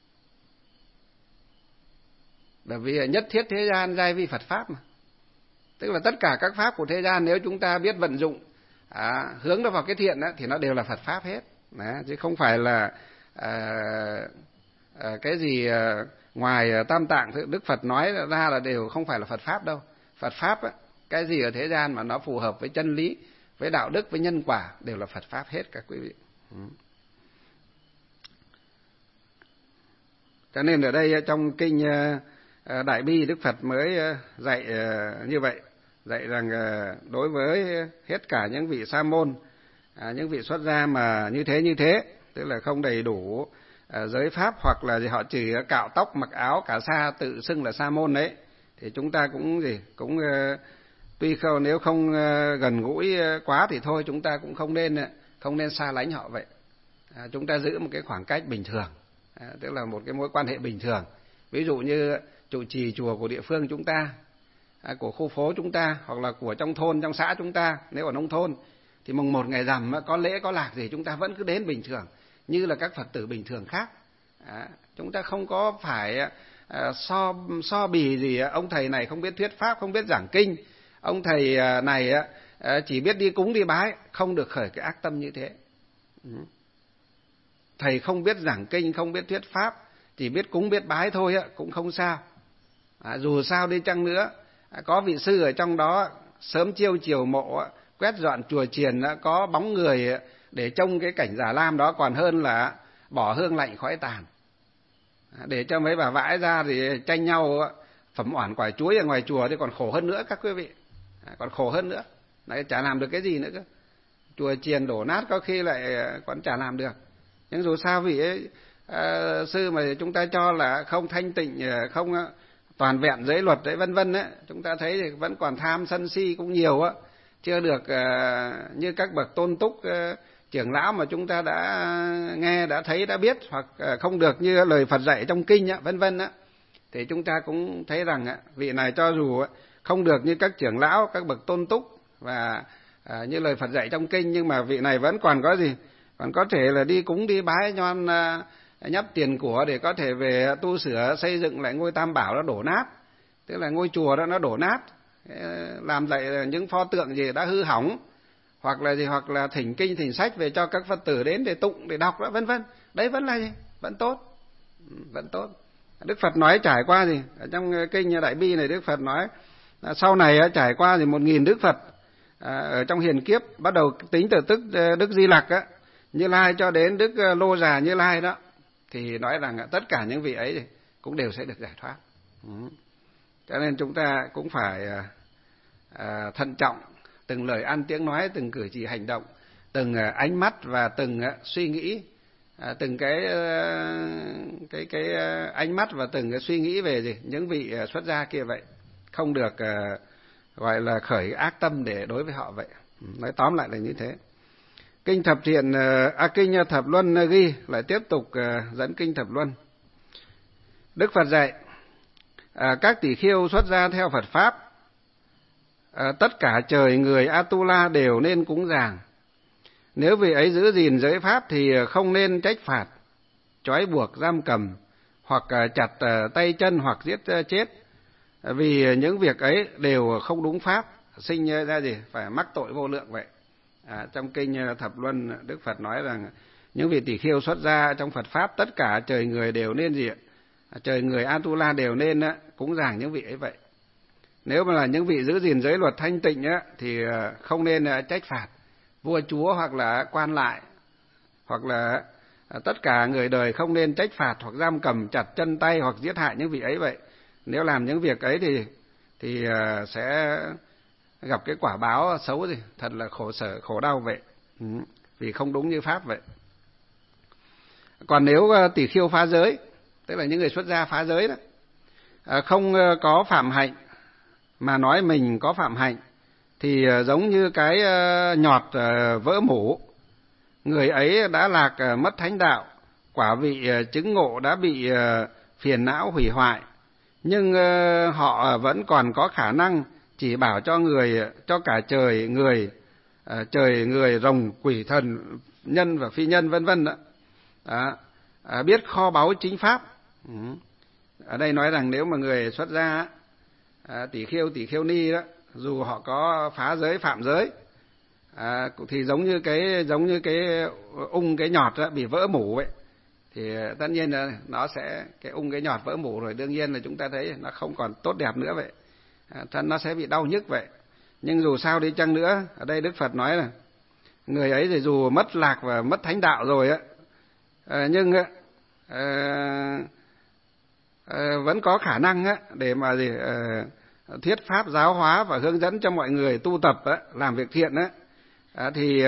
Bởi vì nhất thiết thế gian giai vi Phật pháp mà. Tức là tất cả các pháp của thế gian nếu chúng ta biết vận dụng, à, hướng nó vào cái thiện đó, thì nó đều là Phật pháp hết. Đó, chứ không phải là à, à, cái gì à, ngoài Tam Tạng Đức Phật nói ra là đều không phải là Phật pháp đâu. Phật pháp á, cái gì ở thế gian mà nó phù hợp với chân lý, với đạo đức, với nhân quả đều là Phật pháp hết các quý vị. Ừ. Cho nên ở đây trong kinh Đại Bi Đức Phật mới dạy như vậy, dạy rằng đối với hết cả những vị sa môn, những vị xuất gia mà như thế như thế, tức là không đầy đủ giới pháp, hoặc là gì họ chỉ cạo tóc mặc áo cả sa tự xưng là sa môn đấy, thì chúng ta cũng gì cũng tuy không, nếu không gần gũi quá thì thôi, chúng ta cũng không nên không nên xa lánh họ vậy. À, chúng ta giữ một cái khoảng cách bình thường, à, tức là một cái mối quan hệ bình thường. Ví dụ như trụ trì chùa của địa phương chúng ta, à, của khu phố chúng ta, hoặc là của trong thôn trong xã chúng ta, nếu ở nông thôn thì mùng một ngày rằm có lễ có lạc gì chúng ta vẫn cứ đến bình thường như là các Phật tử bình thường khác. À, chúng ta không có phải à, so so bì gì, ông thầy này không biết thuyết pháp, không biết giảng kinh, ông thầy này à, chỉ biết đi cúng đi bái, không được khởi cái ác tâm như thế. Ừ. Thầy không biết giảng kinh, không biết thuyết pháp, chỉ biết cúng biết bái thôi cũng không sao. À, dù sao đi chăng nữa, có vị sư ở trong đó sớm chiêu chiều mộ, quét dọn chùa chiền, có bóng người để trông cái cảnh Già Lam đó còn hơn là bỏ hương lạnh khói tàn. Để cho mấy bà vãi ra thì tranh nhau phẩm oản quả chuối ở ngoài chùa thì còn khổ hơn nữa các quý vị, còn khổ hơn nữa. Đấy, chả làm được cái gì nữa cơ. Chùa chiền đổ nát có khi lại còn chả làm được. Nhưng dù sao vị ấy, à, sư mà chúng ta cho là không thanh tịnh, không toàn vẹn giới luật đấy vân vân ấy, chúng ta thấy thì vẫn còn tham sân si cũng nhiều á, chưa được à, như các bậc tôn túc à, trưởng lão mà chúng ta đã nghe, đã thấy, đã biết, hoặc à, không được như lời Phật dạy trong kinh á, vân vân á, thì chúng ta cũng thấy rằng á, vị này cho dù không được như các trưởng lão, các bậc tôn túc và à, như lời Phật dạy trong kinh, nhưng mà vị này vẫn còn có gì, còn có thể là đi cúng đi bái nhoan à, nhấp tiền của để có thể về tu sửa xây dựng lại ngôi Tam Bảo nó đổ nát, tức là ngôi chùa đó nó đổ nát, làm lại những pho tượng gì đã hư hỏng, hoặc là gì, hoặc là thỉnh kinh thỉnh sách về cho các Phật tử đến để tụng để đọc đó, vân vân. Đấy vẫn là gì, vẫn tốt, vẫn tốt. Đức Phật nói trải qua gì ở trong kinh Đại Bi này, Đức Phật nói sau này trải qua thì một nghìn Đức Phật ở trong hiền kiếp, bắt đầu tính từ tức Đức Di Lặc á, Như Lai cho đến Đức Lô Già Như Lai đó, thì nói rằng tất cả những vị ấy cũng đều sẽ được giải thoát. Ừ. Cho nên chúng ta cũng phải à, thận trọng từng lời ăn tiếng nói, từng cử chỉ hành động, từng ánh mắt và từng suy nghĩ, à, từng cái cái cái ánh mắt và từng cái suy nghĩ về gì những vị xuất gia kia vậy, không được à, gọi là khởi ác tâm để đối với họ vậy. Nói tóm lại là như thế. Kinh Thập Thiện, à, kinh Thập Luân ghi lại tiếp tục à, dẫn kinh Thập Luân. Đức Phật dạy à, các tỷ khưu xuất gia theo Phật pháp, à, tất cả trời người Atula đều nên cúng dường. Nếu vị ấy giữ gìn giới pháp thì không nên trách phạt, trói buộc giam cầm, hoặc à, chặt à, tay chân hoặc giết à, chết, vì những việc ấy đều không đúng pháp, sinh ra gì phải mắc tội vô lượng vậy. À, trong kinh Thập Luân, Đức Phật nói rằng những vị tỷ khưu xuất gia trong Phật pháp, tất cả trời người đều nên gì, trời người Atula đều nên á, cúng dường những vị ấy vậy. Nếu mà là những vị giữ gìn giới luật thanh tịnh á, thì không nên trách phạt vua chúa hoặc là quan lại, hoặc là tất cả người đời không nên trách phạt hoặc giam cầm, chặt chân tay hoặc giết hại những vị ấy vậy. Nếu làm những việc ấy thì thì sẽ gặp cái quả báo xấu gì, thật là khổ sở khổ đau vậy, ừ, vì không đúng như pháp vậy. Còn nếu tỷ khưu phá giới, tức là những người xuất gia phá giới đó, không có phạm hạnh mà nói mình có phạm hạnh, thì giống như cái nhọt vỡ mủ, người ấy đã lạc mất thánh đạo, quả vị chứng ngộ đã bị phiền não hủy hoại, nhưng họ vẫn còn có khả năng chỉ bảo cho người, cho cả trời người, trời người rồng quỷ thần nhân và phi nhân vân vân đó, đó à, biết kho báu chính pháp. Ừ. Ở đây nói rằng nếu mà người xuất gia à, tỷ khưu tỷ khưu ni đó, dù họ có phá giới phạm giới à, thì giống như cái giống như cái ung cái nhọt đó, bị vỡ mủ vậy, thì tất nhiên là nó sẽ cái ung cái nhọt vỡ mủ rồi, đương nhiên là chúng ta thấy nó không còn tốt đẹp nữa vậy, à, thân nó sẽ bị đau nhức vậy. Nhưng dù sao đi chăng nữa, ở đây Đức Phật nói là người ấy thì dù mất lạc và mất thánh đạo rồi á, à, nhưng á, à, vẫn có khả năng á, để mà gì, thuyết pháp giáo hóa và hướng dẫn cho mọi người tu tập á, làm việc thiện á, thì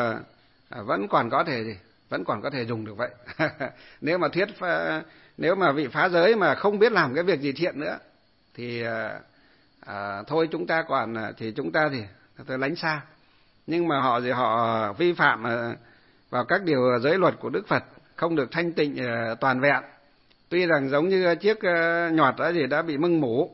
vẫn còn có thể gì, vẫn còn có thể dùng được vậy. Nếu mà thuyết nếu mà vị phá giới mà không biết làm cái việc gì thiện nữa thì à, thôi chúng ta còn thì chúng ta thì tôi lánh xa. Nhưng mà họ thì họ vi phạm vào các điều giới luật của Đức Phật, không được thanh tịnh toàn vẹn. Tuy rằng giống như chiếc nhọt đó gì đã bị mưng mủ,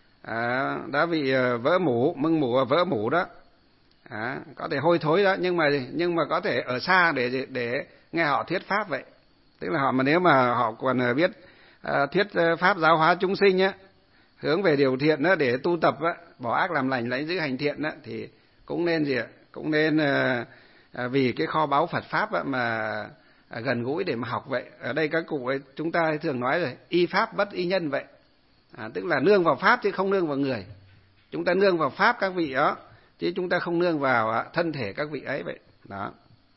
à, đã bị vỡ mủ, mưng mủ và vỡ mủ đó, à, có thể hôi thối đó, nhưng mà nhưng mà có thể ở xa để để nghe họ thuyết pháp vậy. Tức là họ mà nếu mà họ còn biết uh, thuyết pháp giáo hóa chúng sinh á, hướng về điều thiện đó để tu tập á, bỏ ác làm lành, lãnh giữ hành thiện á, thì cũng nên gì ạ? Cũng nên uh, uh, vì cái kho báu Phật pháp á, mà uh, gần gũi để mà học vậy. Ở đây các cụ ấy, chúng ta thường nói rồi, y pháp bất y nhân vậy. À, tức là nương vào pháp chứ không nương vào người. Chúng ta nương vào pháp các vị đó, chứ chúng ta không nương vào uh, thân thể các vị ấy vậy. Đó.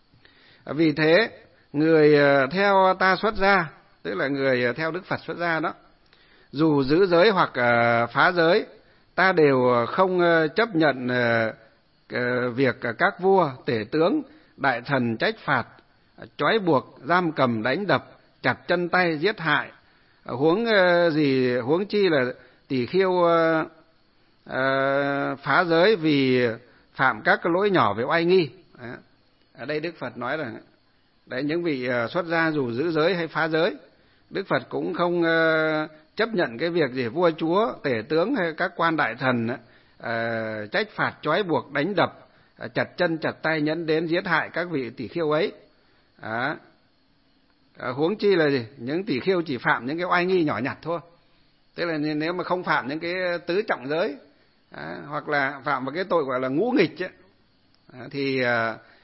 À, vì thế người uh, theo ta xuất gia, tức là người uh, theo Đức Phật xuất gia đó, dù giữ giới hoặc uh, phá giới, ta đều không uh, chấp nhận uh, uh, việc uh, các vua, tể tướng, đại thần trách phạt, uh, trói buộc, giam cầm, đánh đập, chặt chân tay, giết hại. Uh, huống uh, gì huống chi là tỳ khưu uh, uh, phá giới vì phạm các cái lỗi nhỏ về oai nghi. Đó. Ở đây Đức Phật nói là đấy, những vị uh, xuất gia dù giữ giới hay phá giới, Đức Phật cũng không uh, chấp nhận cái việc gì vua chúa, tể tướng hay các quan đại thần uh, trách phạt, trói buộc, đánh đập, uh, chặt chân chặt tay, nhẫn đến giết hại các vị tỷ khiêu ấy. À, uh, huống chi là gì? Những tỷ khiêu chỉ phạm những cái oai nghi nhỏ nhặt thôi. Tức là nếu mà không phạm những cái tứ trọng giới, uh, hoặc là phạm một cái tội gọi là ngũ nghịch ấy, uh, thì uh,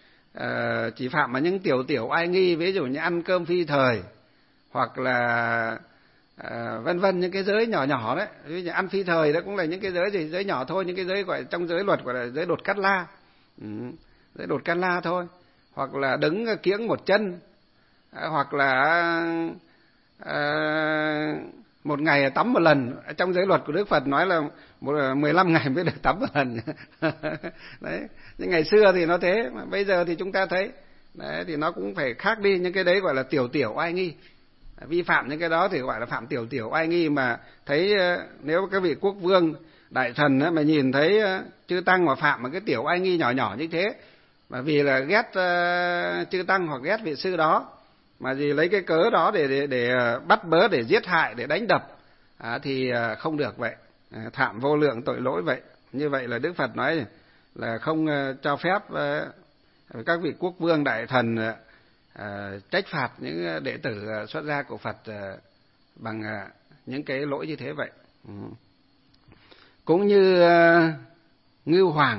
uh, chỉ phạm vào những tiểu tiểu oai nghi, ví dụ như ăn cơm phi thời, hoặc là À, vân vân, những cái giới nhỏ nhỏ đấy. Ví dụ ăn phi thời đó cũng là những cái giới gì, giới nhỏ thôi, những cái giới gọi trong giới luật gọi là giới đột cát la, ừ, giới đột cát la thôi. Hoặc là đứng kiễng một chân, à, hoặc là à, một ngày tắm một lần. Trong giới luật của Đức Phật nói là mười lăm ngày mới được tắm một lần. Đấy, nhưng ngày xưa thì nó thế, mà bây giờ thì chúng ta thấy đấy, thì nó cũng phải khác đi. Những cái đấy gọi là tiểu tiểu oai nghi. Vi phạm những cái đó thì gọi là phạm tiểu tiểu oai nghi, mà thấy nếu các vị quốc vương, đại thần mà nhìn thấy chư tăng mà phạm một cái tiểu oai nghi nhỏ nhỏ như thế, mà vì là ghét chư tăng hoặc ghét vị sư đó, mà gì lấy cái cớ đó để để, để bắt bớ, để giết hại, để đánh đập, à, thì không được vậy, à, phạm vô lượng tội lỗi vậy. Như vậy là Đức Phật nói là không cho phép các vị quốc vương, đại thần À, trách phạt những đệ tử xuất gia của Phật à, bằng à, những cái lỗi như thế vậy. Ừ. Cũng như à, ngưu hoàng,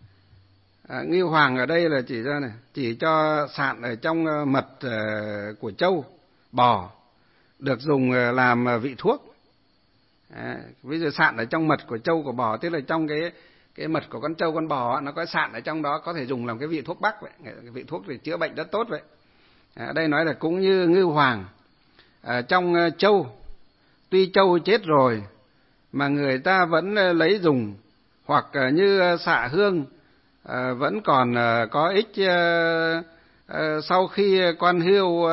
à, ngưu hoàng ở đây là chỉ ra này, chỉ cho sạn ở trong mật à, của trâu, bò, được dùng làm vị thuốc. À, ví dụ sạn ở trong mật của trâu, của bò, tức là trong cái cái mật của con trâu, con bò nó có sạn ở trong đó, có thể dùng làm cái vị thuốc bắc vậy, cái vị thuốc để chữa bệnh rất tốt vậy. À, đây nói là cũng như ngưu hoàng, à, trong uh, trâu, tuy trâu chết rồi mà người ta vẫn uh, lấy dùng, hoặc uh, như uh, xạ hương uh, vẫn còn uh, có ích uh, uh, sau khi con hươu uh,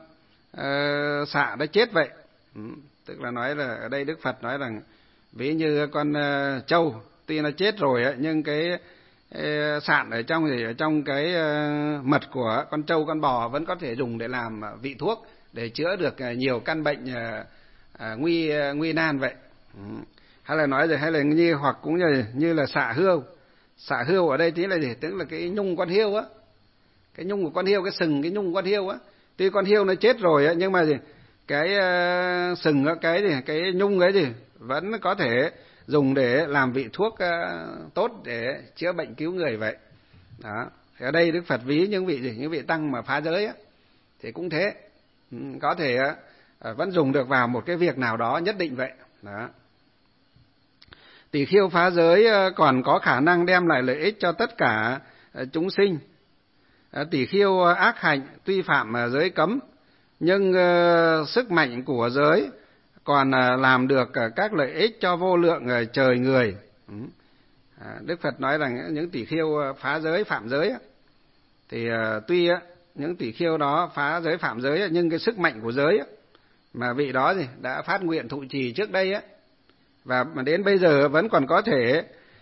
uh, xạ đã chết vậy. Ừ, tức là nói là ở đây Đức Phật nói rằng ví như con uh, trâu tuy nó chết rồi ấy, nhưng cái sạn ở trong thì ở trong cái mật của con trâu, con bò vẫn có thể dùng để làm vị thuốc, để chữa được nhiều căn bệnh nguy nguy nan vậy. Hay là nói rồi, hay là như hoặc cũng như như là xạ hươu. Xạ hươu ở đây chính là gì? Tức là cái nhung con hươu á, cái nhung của con hươu, cái sừng cái nhung con hươu á. Tuy con hươu nó chết rồi á, nhưng mà gì? Cái sừng á, cái gì? Cái nhung ấy gì vẫn có thể dùng để làm vị thuốc uh, tốt để chữa bệnh cứu người vậy. Đó. Thì ở đây Đức Phật ví những vị gì, những vị tăng mà phá giới á, thì cũng thế, có thể uh, vẫn dùng được vào một cái việc nào đó nhất định vậy. Đó. Tỳ khưu phá giới uh, còn có khả năng đem lại lợi ích cho tất cả uh, chúng sinh. Uh, tỳ khưu uh, ác hạnh tuy phạm uh, giới cấm, nhưng uh, sức mạnh của giới còn làm được các lợi ích cho vô lượng trời người. Đức Phật nói rằng những tỷ khưu phá giới phạm giới thì tuy những tỷ khưu đó phá giới phạm giới nhưng cái sức mạnh của giới mà vị đó thì đã phát nguyện thụ trì trước đây á, và mà đến bây giờ vẫn còn có thể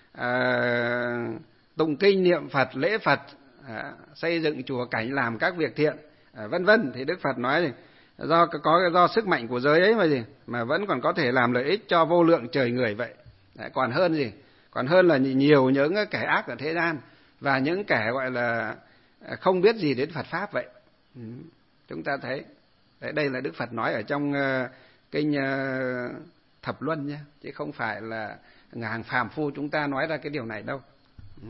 à, tụng kinh niệm Phật, lễ Phật, à, xây dựng chùa cảnh, làm các việc thiện, à, vân vân, thì Đức Phật nói thì do có do sức mạnh của giới ấy mà gì mà vẫn còn có thể làm lợi ích cho vô lượng trời người vậy. Đấy, còn hơn gì? Còn hơn là nhiều những kẻ ác ở thế gian và những kẻ gọi là không biết gì đến Phật pháp vậy. Ừ, chúng ta thấy. Đấy, đây là Đức Phật nói ở trong uh, kinh uh, Thập Luân nhé, chứ không phải là hàng phàm phu chúng ta nói ra cái điều này đâu. Ừ.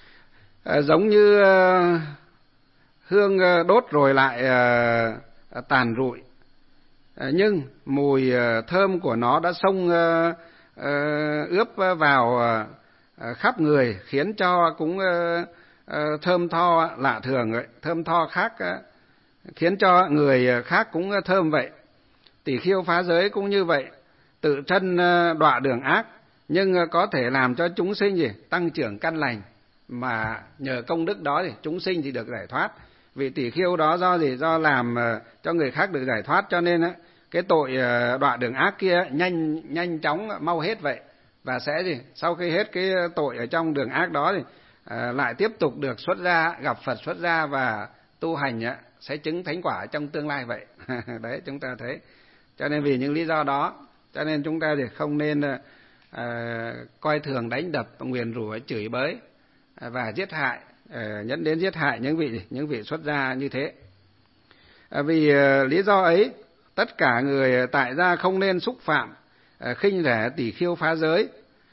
À, giống như uh, hương uh, đốt rồi lại uh, tàn rụi, à, nhưng mùi uh, thơm của nó đã xông uh, uh, ướp vào uh, khắp người, khiến cho cũng uh, uh, thơm tho lạ thường vậy, thơm tho khác uh, khiến cho người khác cũng thơm vậy. Tỷ khưu phá giới cũng như vậy, tự thân đọa đường ác nhưng có thể làm cho chúng sinh gì tăng trưởng căn lành, mà nhờ công đức đó thì chúng sinh thì được giải thoát. Vì tỷ khưu đó do gì do làm cho người khác được giải thoát, cho nên cái tội đọa đường ác kia nhanh nhanh chóng mau hết vậy, và sẽ gì sau khi hết cái tội ở trong đường ác đó thì à, lại tiếp tục được xuất gia, gặp Phật xuất gia và tu hành sẽ chứng thánh quả trong tương lai vậy. Đấy, chúng ta thấy. Cho nên vì những lý do đó, cho nên chúng ta thì không nên uh, coi thường, đánh đập, nguyền rủa, chửi bới uh, và giết hại, uh, dẫn đến giết hại những vị những vị xuất gia như thế. Uh, vì uh, lý do ấy, tất cả người tại gia không nên xúc phạm, uh, khinh rẻ tỷ khưu phá giới,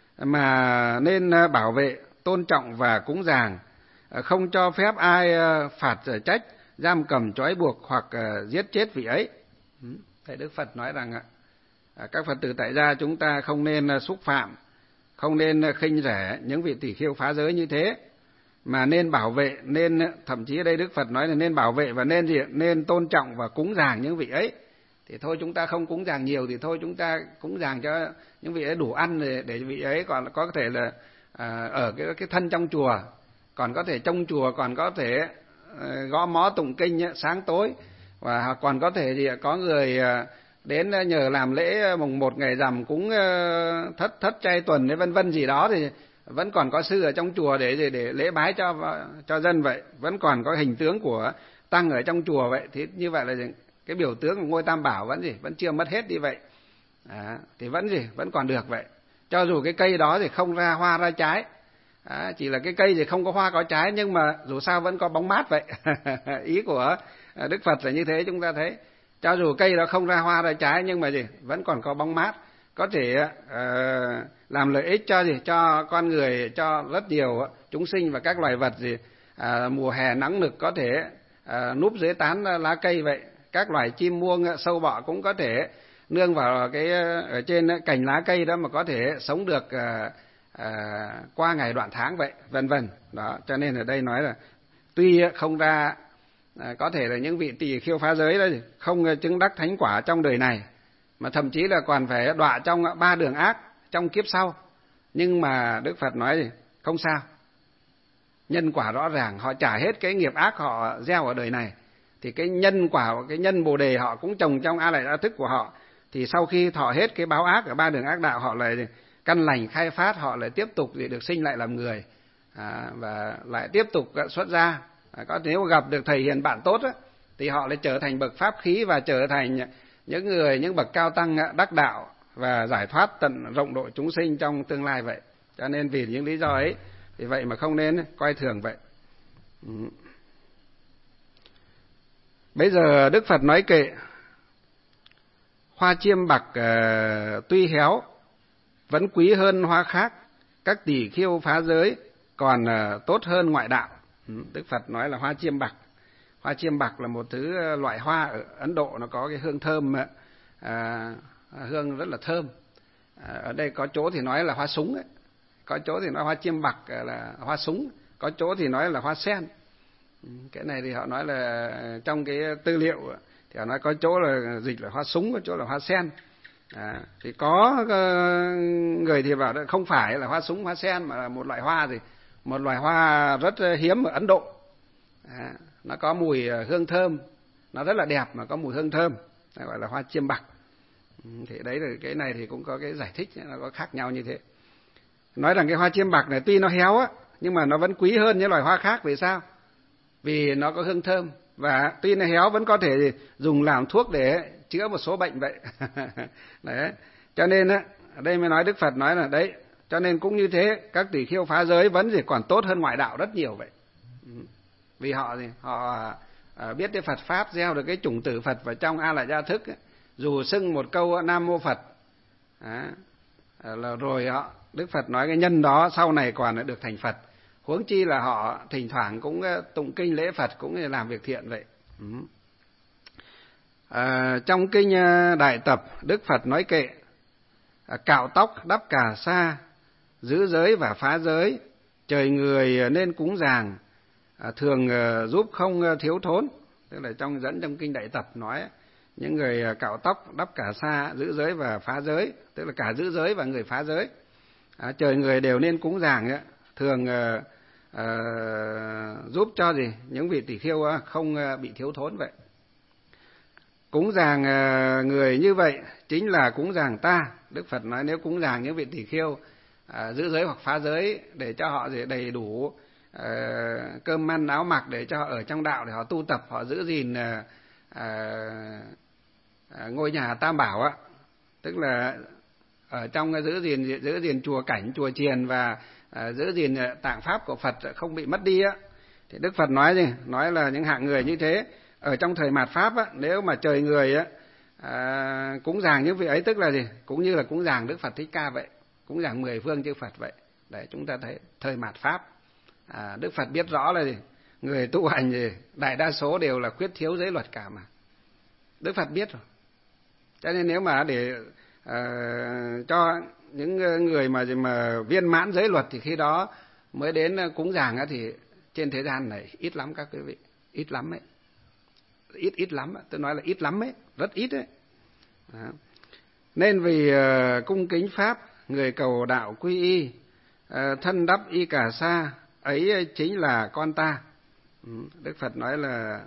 mà nên uh, bảo vệ, tôn trọng và cúng dường, uh, không cho phép ai uh, phạt trách, giam cầm, trói buộc hoặc uh, giết chết vị ấy. Thầy Đức Phật nói rằng uh, các Phật tử tại gia chúng ta không nên uh, xúc phạm, không nên uh, khinh rẻ những vị tỷ khưu phá giới như thế, mà nên bảo vệ, nên thậm chí ở đây Đức Phật nói là nên bảo vệ và nên gì nên tôn trọng và cúng dường những vị ấy. Thì thôi chúng ta không cúng dường nhiều thì thôi chúng ta cúng dường cho những vị ấy đủ ăn để, để vị ấy còn có thể là uh, ở cái cái thân trong chùa, còn có thể trong chùa còn có thể gõ mõ tụng kinh sáng tối, và còn có thể thì có người đến nhờ làm lễ mùng một ngày rằm cúng thất thất chay tuần vân vân gì đó, thì vẫn còn có sư ở trong chùa để để lễ bái cho cho dân vậy, vẫn còn có hình tướng của tăng ở trong chùa vậy. Thì như vậy là cái biểu tướng của ngôi Tam Bảo vẫn gì vẫn chưa mất hết đi vậy. À, thì vẫn gì vẫn còn được vậy, cho dù cái cây đó thì không ra hoa ra trái. À, chỉ là cái cây thì không có hoa có trái, nhưng mà dù sao vẫn có bóng mát vậy. Ý của Đức Phật là như thế, chúng ta thấy. Cho dù cây đó không ra hoa ra trái nhưng mà gì vẫn còn có bóng mát, có thể uh, làm lợi ích cho gì cho con người, cho rất nhiều chúng sinh và các loài vật gì. Uh, mùa hè nắng nực có thể uh, núp dưới tán lá cây vậy. Các loài chim muông, sâu bọ cũng có thể nương vào cái ở trên cành lá cây đó mà có thể sống được uh, À, qua ngày đoạn tháng vậy, vân vân. Đó, cho nên ở đây nói là tuy không ra à, có thể là những vị tỳ khưu phá giới đó không chứng đắc thánh quả trong đời này, mà thậm chí là còn phải đọa trong ba đường ác trong kiếp sau, nhưng mà Đức Phật nói gì không sao, nhân quả rõ ràng, họ trả hết cái nghiệp ác họ gieo ở đời này, thì cái nhân quả, cái nhân bồ đề họ cũng trồng trong a lại đa thức của họ, thì sau khi thọ hết cái báo ác ở ba đường ác đạo, họ lại căn lành khai phát, họ lại tiếp tục để được sinh lại làm người, à, và lại tiếp tục xuất gia. À, có nếu gặp được thầy hiền bạn tốt á, thì họ lại trở thành bậc pháp khí và trở thành những người, những bậc cao tăng đắc đạo và giải thoát tận rộng độ chúng sinh trong tương lai vậy. Cho nên vì những lý do ấy, thì vậy mà không nên coi thường vậy. Ừ. Bây giờ Đức Phật nói kệ: hoa chiêm bạc uh, tuy héo vẫn quý hơn hoa khác, các tỷ khưu phá giới còn uh, tốt hơn ngoại đạo. Đức Phật nói là hoa chiêm bạc. Hoa chiêm bạc là một thứ loại hoa ở Ấn Độ, nó có cái hương thơm, uh, hương rất là thơm. Uh, ở đây có chỗ thì nói là hoa súng ấy. Có chỗ thì nói hoa chiêm bạc là hoa súng, có chỗ thì nói là hoa sen. Cái này thì họ nói là trong cái tư liệu thì họ nói có chỗ là dịch là hoa súng, có chỗ là hoa sen. À, thì có người thì bảo không phải là hoa súng hoa sen mà là một loại hoa gì, một loài hoa rất hiếm ở Ấn Độ. À, nó có mùi hương thơm, nó rất là đẹp mà có mùi hương thơm, gọi là hoa chiêm bạc. Thì đấy là cái này thì cũng có cái giải thích, nó có khác nhau như thế. Nói rằng cái hoa chiêm bạc này tuy nó héo á, nhưng mà nó vẫn quý hơn những loài hoa khác. Vì sao? Vì nó có hương thơm, và tuy nó héo vẫn có thể dùng làm thuốc để chữa một số bệnh vậy. Đấy. Cho nên á, ở đây mới nói Đức Phật nói là đấy, cho nên cũng như thế, các tỷ khưu phá giới vẫn chỉ còn tốt hơn ngoại đạo rất nhiều vậy. Vì họ gì? Họ biết cái Phật pháp, gieo được cái chủng tử Phật vào trong A Lại Gia Thức ấy. Dù xưng một câu Nam Mô Phật, à, là rồi họ Đức Phật nói cái nhân đó sau này còn được thành Phật. Huống chi là họ thỉnh thoảng cũng tụng kinh lễ Phật, cũng làm việc thiện vậy. Ừ. À, trong kinh Đại Tập, Đức Phật nói kệ: cạo tóc, đắp cà sa, giữ giới và phá giới, trời người nên cúng dường, thường giúp không thiếu thốn. Tức là trong dẫn trong kinh Đại Tập nói những người cạo tóc, đắp cà sa, giữ giới và phá giới, tức là cả giữ giới và người phá giới, à, trời người đều nên cúng dường, thường uh, uh, giúp cho gì những vị tỷ khưu không bị thiếu thốn vậy. Cúng dường uh, người như vậy chính là cúng dường ta. Đức Phật nói nếu cúng dường những vị tỷ khưu uh, giữ giới hoặc phá giới để cho họ gì đầy đủ uh, cơm ăn áo mặc, để cho họ ở trong đạo, để họ tu tập, họ giữ gìn uh, uh, uh, ngôi nhà Tam Bảo á, tức là ở trong giữ gìn giữ gìn chùa cảnh, chùa chiền và uh, giữ gìn tạng pháp của Phật không bị mất đi á, thì Đức Phật nói gì? Nói là những hạng người như thế ở trong thời mạt pháp á, nếu mà trời người á à, cúng dường những vị ấy, tức là gì? Cũng như là cúng dường Đức Phật Thích Ca vậy, cúng dường mười phương chư Phật vậy. Để chúng ta thấy thời mạt pháp, à, Đức Phật biết rõ là gì? Người tu hành gì đại đa số đều là khuyết thiếu giới luật cả mà. Đức Phật biết rồi. Cho nên nếu mà để uh, cho những người mà mà viên mãn giới luật thì khi đó mới đến cúng dường á, thì trên thế gian này ít lắm các quý vị, ít lắm ấy, ít ít lắm, tôi nói là ít lắm ấy, rất ít ấy. Đó. Nên vì uh, cung kính pháp, người cầu đạo quy y, uh, thân đắp y cà sa, ấy chính là con ta. Đức Phật nói là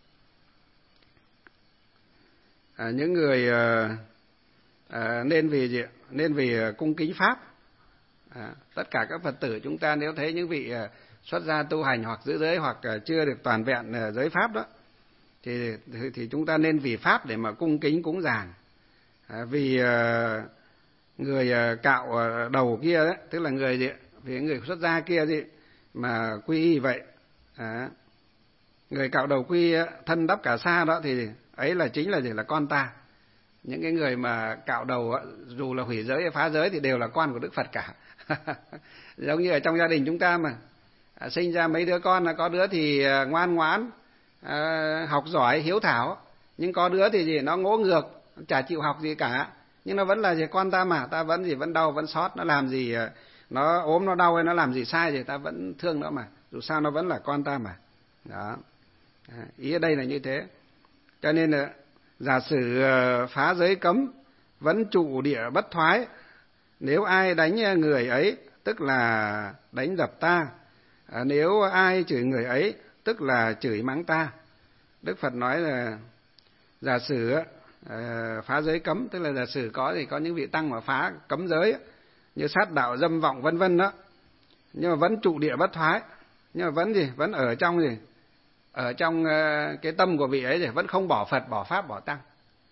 à, những người à, à, nên vì gì? Nên vì cung kính pháp. À, tất cả các Phật tử chúng ta nếu thấy những vị à, xuất gia tu hành hoặc giữ giới hoặc à, chưa được toàn vẹn à, giới pháp đó, thì, thì thì chúng ta nên vì pháp để mà cung kính cúng dường. À, vì à, người à, cạo à, đầu kia đấy, tức là người gì? Vì người xuất gia kia gì mà quy y vậy. À, người cạo đầu quy thân đắp cà sa đó thì ấy là chính là gì? Là con ta. Những cái người mà cạo đầu dù là hủy giới hay phá giới thì đều là con của Đức Phật cả. Giống như ở trong gia đình chúng ta mà à, sinh ra mấy đứa con, là có đứa thì ngoan ngoãn, à, học giỏi hiếu thảo, nhưng có đứa thì gì nó ngỗ ngược, chả chịu học gì cả, nhưng nó vẫn là gì con ta mà, ta vẫn gì vẫn đau vẫn xót, nó làm gì nó ốm nó đau hay nó làm gì sai thì ta vẫn thương nó mà, dù sao nó vẫn là con ta mà. Đó. À, ý ở đây là như thế. Cho nên là giả sử phá giới cấm vẫn trụ địa bất thoái, nếu ai đánh người ấy tức là đánh dập ta, à, nếu ai chửi người ấy tức là chửi mắng ta. Đức Phật nói là giả sử à, phá giới cấm, tức là giả sử có thì có những vị tăng mà phá cấm giới như sát đạo dâm vọng vân vân đó, nhưng mà vẫn trụ địa bất thoái, nhưng mà vẫn gì vẫn ở trong gì ở trong cái tâm của vị ấy thì vẫn không bỏ Phật, bỏ Pháp, bỏ Tăng.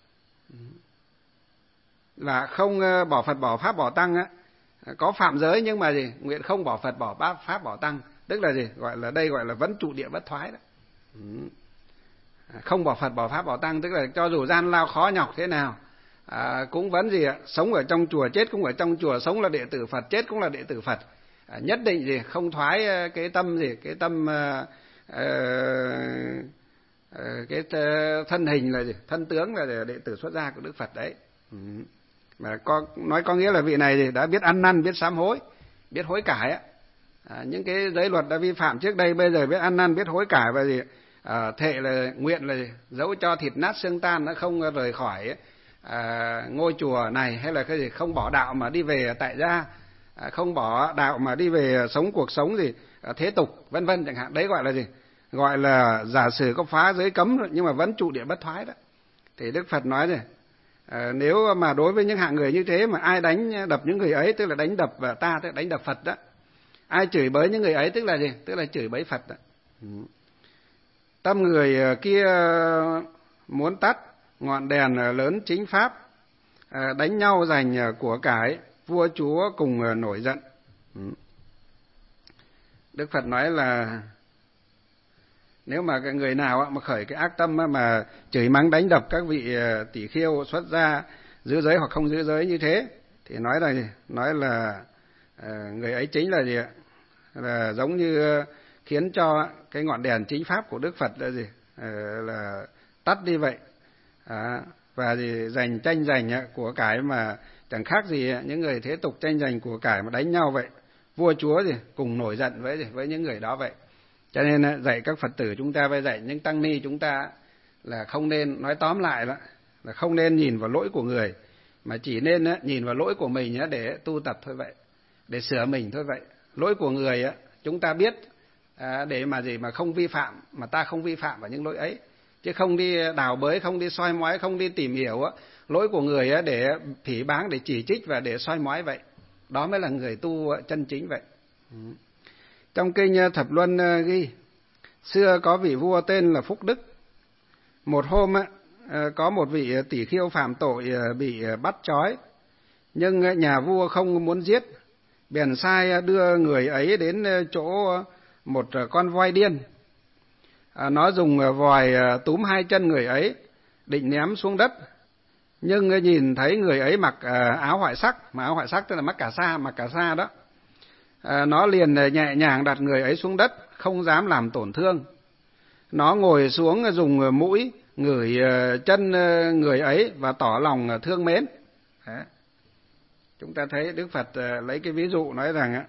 Và không bỏ Phật, bỏ Pháp, bỏ Tăng á, có phạm giới nhưng mà gì nguyện không bỏ Phật, bỏ Pháp, bỏ Tăng, tức là gì gọi là đây gọi là vẫn trụ địa bất thoái đó. Không bỏ Phật, bỏ Pháp, bỏ Tăng, tức là cho dù gian lao khó nhọc thế nào à, cũng vẫn gì ạ, sống ở trong chùa chết cũng ở trong chùa, sống là đệ tử Phật chết cũng là đệ tử Phật, à, nhất định gì không thoái cái tâm gì cái tâm uh, uh, uh, cái thân hình là gì thân tướng là đệ tử xuất gia của Đức Phật đấy. Ừ. Mà có nói có nghĩa là vị này thì đã biết ăn năn, biết sám hối, biết hối cải á. À, những cái giới luật đã vi phạm trước đây bây giờ biết ăn năn, biết hối cải và gì à, thệ là nguyện là gì? Dẫu cho thịt nát xương tan nó không rời khỏi à, ngôi chùa này, hay là cái gì không bỏ đạo mà đi về tại gia, à, không bỏ đạo mà đi về sống cuộc sống gì à, thế tục vân vân chẳng hạn, đấy gọi là gì, gọi là giả sử có phá giới cấm nhưng mà vẫn trụ địa bất thoái đó. Thì Đức Phật nói rồi, à, nếu mà đối với những hạng người như thế mà ai đánh đập những người ấy, tức là đánh đập ta, tức là đánh đập Phật đó. Ai chửi bới những người ấy tức là gì, tức là chửi bới Phật đó. Tâm người kia muốn tắt ngọn đèn lớn chính pháp, đánh nhau giành của cải, vua chúa cùng nổi giận. Đức Phật nói là nếu mà cái người nào mà khởi cái ác tâm mà chửi mắng đánh đập các vị tỷ khiêu xuất gia giữ giới hoặc không giữ giới như thế, thì nói là nói là người ấy chính là gì ạ? Là giống như khiến cho cái ngọn đèn chính pháp của Đức Phật là gì, là tắt đi vậy. À, và gì giành tranh giành của cải mà chẳng khác gì những người thế tục tranh giành của cải mà đánh nhau vậy, vua chúa gì cùng nổi giận với gì với những người đó vậy. Cho nên dạy các Phật tử chúng ta, với dạy những tăng ni chúng ta là không nên, nói tóm lại đó là không nên nhìn vào lỗi của người, mà chỉ nên nhìn vào lỗi của mình để tu tập thôi vậy, để sửa mình thôi vậy. Lỗi của người chúng ta biết để mà gì mà không vi phạm, mà ta không vi phạm vào những lỗi ấy, chứ không đi đào bới, không đi soi mói, không đi tìm hiểu lỗi của người để phỉ báng, để chỉ trích và để soi mói vậy. Đó mới là người tu chân chính vậy. Trong kinh Thập Luân ghi, xưa có vị vua tên là Phúc Đức. Một hôm có một vị tỷ khiêu phạm tội bị bắt trói, nhưng nhà vua không muốn giết, bèn sai đưa người ấy đến chỗ một con voi điên. Nó dùng vòi túm hai chân người ấy, định ném xuống đất, nhưng nhìn thấy người ấy mặc áo hoại sắc, mà áo hoại sắc tức là mắc cà sa, mặc cà sa đó. Nó liền nhẹ nhàng đặt người ấy xuống đất, không dám làm tổn thương. Nó ngồi xuống dùng mũi ngửi chân người ấy và tỏ lòng thương mến. Đấy. Chúng ta thấy Đức Phật lấy cái ví dụ nói rằng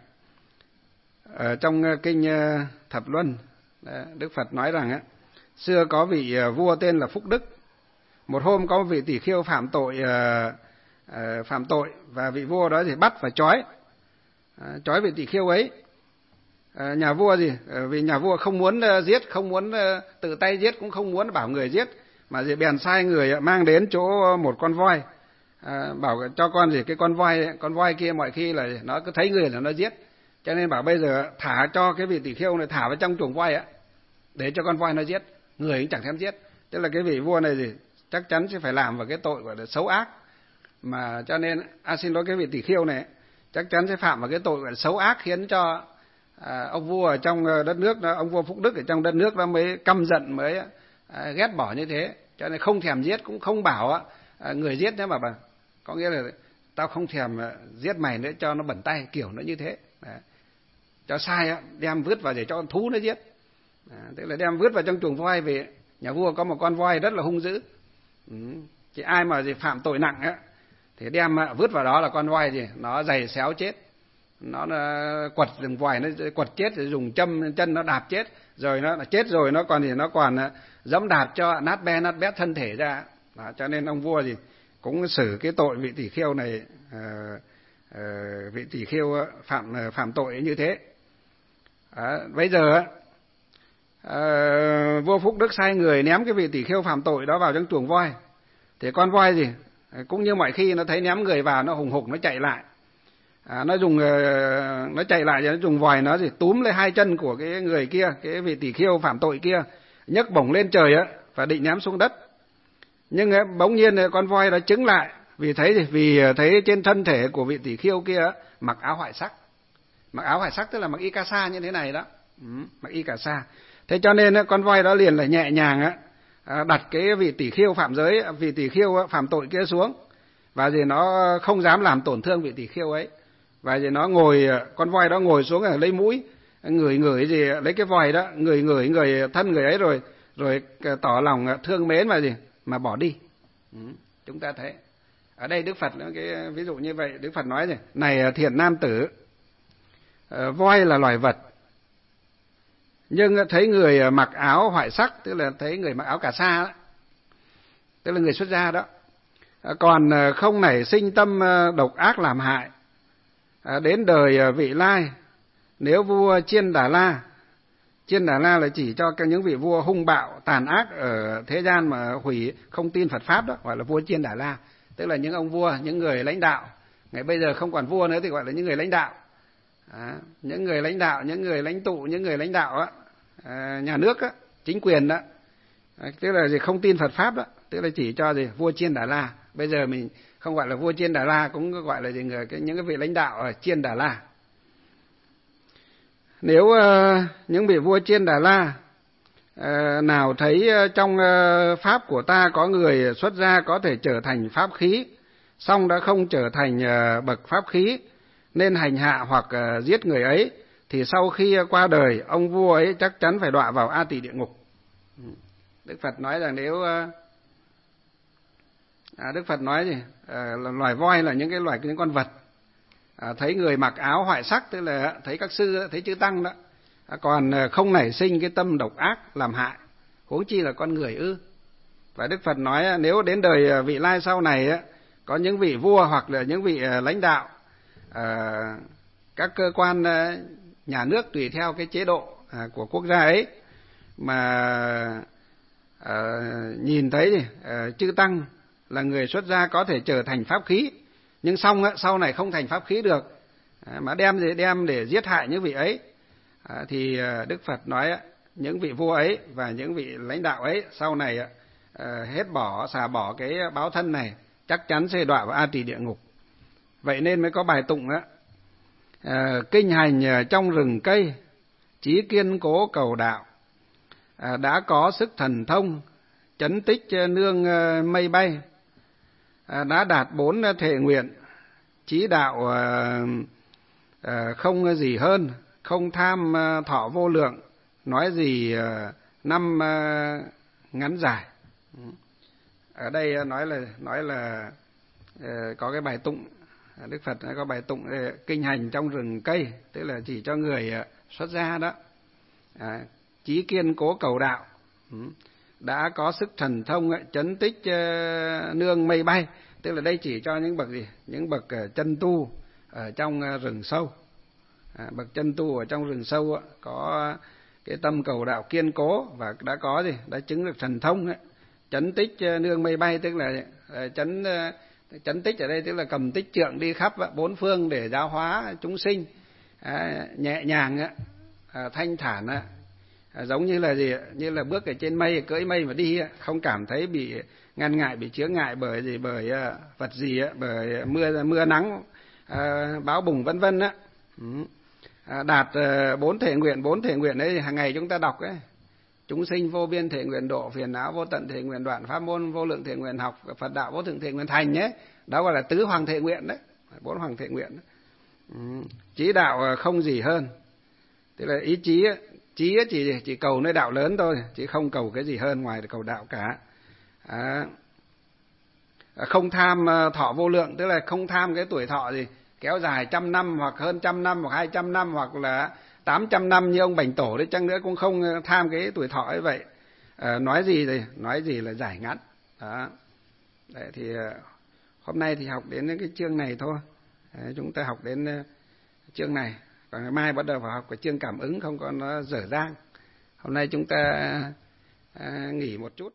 ở trong kinh Thập Luân, Đức Phật nói rằng xưa có vị vua tên là Phúc Đức. Một hôm có một vị tỷ khiêu phạm tội phạm tội và vị vua đó thì bắt và trói trói vị tỷ khiêu ấy. Nhà vua gì vì nhà vua không muốn giết, không muốn tự tay giết, cũng không muốn bảo người giết, mà gì bèn sai người mang đến chỗ một con voi, à, bảo cho con gì cái con voi con voi kia mọi khi là nó cứ thấy người là nó giết, cho nên bảo bây giờ thả cho cái vị tỷ khiêu này thả vào trong chuồng voi á, để cho con voi nó giết, người cũng chẳng thèm giết. Tức là cái vị vua này gì chắc chắn sẽ phải làm vào cái tội gọi là xấu ác, mà cho nên à, xin lỗi cái vị tỷ khiêu này chắc chắn sẽ phạm vào cái tội gọi là xấu ác, khiến cho à, ông vua ở trong đất nước đó, ông vua Phúc Đức ở trong đất nước đó mới căm giận, mới à, ghét bỏ như thế, cho nên không thèm giết, cũng không bảo à, người giết nữa, mà bà có nghĩa là tao không thèm giết mày nữa cho nó bẩn tay, kiểu nó như thế. Đấy. Cho sai á, đem vứt vào để cho con thú nó giết. À, tức là đem vứt vào trong chuồng voi về. Nhà vua có một con voi rất là hung dữ. Ừ. Chỉ ai mà gì phạm tội nặng á thì đem vứt vào đó là con voi gì nó giày xéo chết. Nó, nó quật rừng voi, nó quật chết rồi dùng châm chân nó đạp chết, rồi nó chết rồi nó còn thì nó còn dẫm đạp cho nát be nát bét thân thể ra. Đó, cho nên ông vua gì cũng xử cái tội vị tỷ khiêu này, uh, uh, vị tỷ khiêu phạm phạm tội như thế. À, bây giờ uh, vua Phúc Đức sai người ném cái vị tỷ khiêu phạm tội đó vào trong chuồng voi, thì con voi gì cũng như mọi khi nó thấy ném người vào nó hùng hục nó chạy lại. À, nó dùng nó chạy lại rồi nó dùng vòi nó gì túm lấy hai chân của cái người kia, cái vị tỷ khiêu phạm tội kia, nhấc bổng lên trời á và định ném xuống đất. Nhưng bỗng nhiên con voi đó chứng lại, vì thấy gì? Vì thấy trên thân thể của vị tỷ khiêu kia mặc áo hoại sắc. Mặc áo hoại sắc tức là mặc y ca sa như thế này đó. Ừ, mặc y ca sa. Thế cho nên con voi đó liền là nhẹ nhàng á đặt cái vị tỷ khiêu phạm giới, vị tỷ khiêu phạm tội kia xuống, và gì nó không dám làm tổn thương vị tỷ khiêu ấy. Và gì nó ngồi, con voi đó ngồi xuống ở lấy mũi ngửi ngửi gì, lấy cái vòi đó ngửi ngửi người thân người ấy, rồi rồi tỏ lòng thương mến và gì mà bỏ đi. Ừ, chúng ta thấy ở đây Đức Phật cái ví dụ như vậy. Đức Phật nói này, này thiện nam tử, voi là loài vật, nhưng thấy người mặc áo hoại sắc, tức là thấy người mặc áo cà sa đó, tức là người xuất gia đó, còn không nảy sinh tâm độc ác làm hại. Đến đời vị lai, nếu vua Chiên Đà La, Chiên Đà La là chỉ cho những vị vua hung bạo tàn ác ở thế gian mà hủy không tin Phật pháp đó, gọi là vua Chiên Đà La, tức là những ông vua, những người lãnh đạo. Ngày bây giờ không còn vua nữa thì gọi là những người lãnh đạo. À, những người lãnh đạo, những người lãnh tụ, những người lãnh đạo á, à, nhà nước á, chính quyền đó, à, tức là gì không tin Phật pháp đó, tức là chỉ cho gì vua Chiên Đà La. Bây giờ mình không gọi là vua Chiên Đà La, cũng gọi là gì người cái những cái vị lãnh đạo ở Chiên Đà La. Nếu uh, những vị vua Chiên Đà La uh, nào thấy uh, trong uh, pháp của ta có người xuất gia có thể trở thành pháp khí, song đã không trở thành uh, bậc pháp khí, nên hành hạ hoặc uh, giết người ấy, thì sau khi uh, qua đời, ông vua ấy chắc chắn phải đọa vào A Tỳ địa ngục. Đức Phật nói rằng nếu uh, à, Đức Phật nói gì? À, là loài voi là những cái loài những con vật. À, thấy người mặc áo hoại sắc, tức là thấy các sư, thấy chư tăng đó, à, còn không nảy sinh cái tâm độc ác làm hại, huống chi là con người ư? Và Đức Phật nói nếu đến đời vị lai sau này có những vị vua hoặc là những vị lãnh đạo, à, các cơ quan nhà nước tùy theo cái chế độ à, của quốc gia ấy mà à, nhìn thấy thì à, chư tăng là người xuất gia có thể trở thành pháp khí, nhưng xong á, sau này không thành pháp khí được, à, mà đem để đem để giết hại những vị ấy, à, thì Đức Phật nói những vị vua ấy và những vị lãnh đạo ấy sau này à, hết bỏ xả bỏ cái báo thân này, chắc chắn sẽ đọa vào A Tỳ địa ngục. Vậy nên mới có bài tụng á, à, kinh hành trong rừng cây, chí kiên cố cầu đạo, à, đã có sức thần thông, chấn tích nương mây bay, à, đã đạt bốn thệ nguyện, chí đạo à, à, không gì hơn, không tham à, thọ vô lượng, nói gì à, năm à, ngắn dài. Ở đây nói là nói là à, có cái bài tụng, Đức Phật có bài tụng à, kinh hành trong rừng cây, tức là chỉ cho người à, xuất gia đó, à, chí kiên cố cầu đạo, đã có sức thần thông chấn tích uh, nương mây bay, tức là đây chỉ cho những bậc gì, những bậc uh, chân tu ở trong uh, rừng sâu. À, bậc chân tu ở trong rừng sâu uh, có uh, cái tâm cầu đạo kiên cố và đã có gì, đã chứng được thần thông ấy. Chấn tích uh, nương mây bay, tức là uh, chấn uh, chấn tích ở đây tức là cầm tích trượng đi khắp uh, bốn phương để giáo hóa chúng sinh, à, nhẹ nhàng uh, uh, thanh thản uh, À, giống như là gì, như là bước ở trên mây, cưỡi mây mà đi, không cảm thấy bị ngăn ngại, bị chướng ngại bởi gì, bởi uh, vật gì, bởi mưa mưa nắng, uh, bão bùng vân vân á. À, đạt uh, bốn thể nguyện, bốn thể nguyện đấy hàng ngày chúng ta đọc ấy, chúng sinh vô biên thể nguyện độ, phiền não vô tận thể nguyện đoạn, pháp môn vô lượng thể nguyện học, Phật đạo vô thượng thể nguyện thành nhé, đó gọi là tứ hoàng thể nguyện đấy, bốn hoàng thể nguyện. Ừ. Chí đạo không gì hơn, tức là ý chí ấy, chí chỉ chỉ cầu nơi đạo lớn thôi, chứ không cầu cái gì hơn ngoài cầu đạo cả. À, không tham thọ vô lượng, tức là không tham cái tuổi thọ gì kéo dài trăm năm hoặc hơn trăm năm hoặc hai trăm năm hoặc là tám trăm năm như ông Bành Tổ đấy chăng nữa, cũng không tham cái tuổi thọ ấy vậy. À, nói gì thì nói gì là giải ngắn. Đó. Đấy, thì hôm nay thì học đến cái chương này thôi. Đấy, chúng ta học đến chương này. Còn ngày mai bắt đầu vào học cái chương cảm ứng, không có nó dở dang. Hôm nay chúng ta à, nghỉ một chút.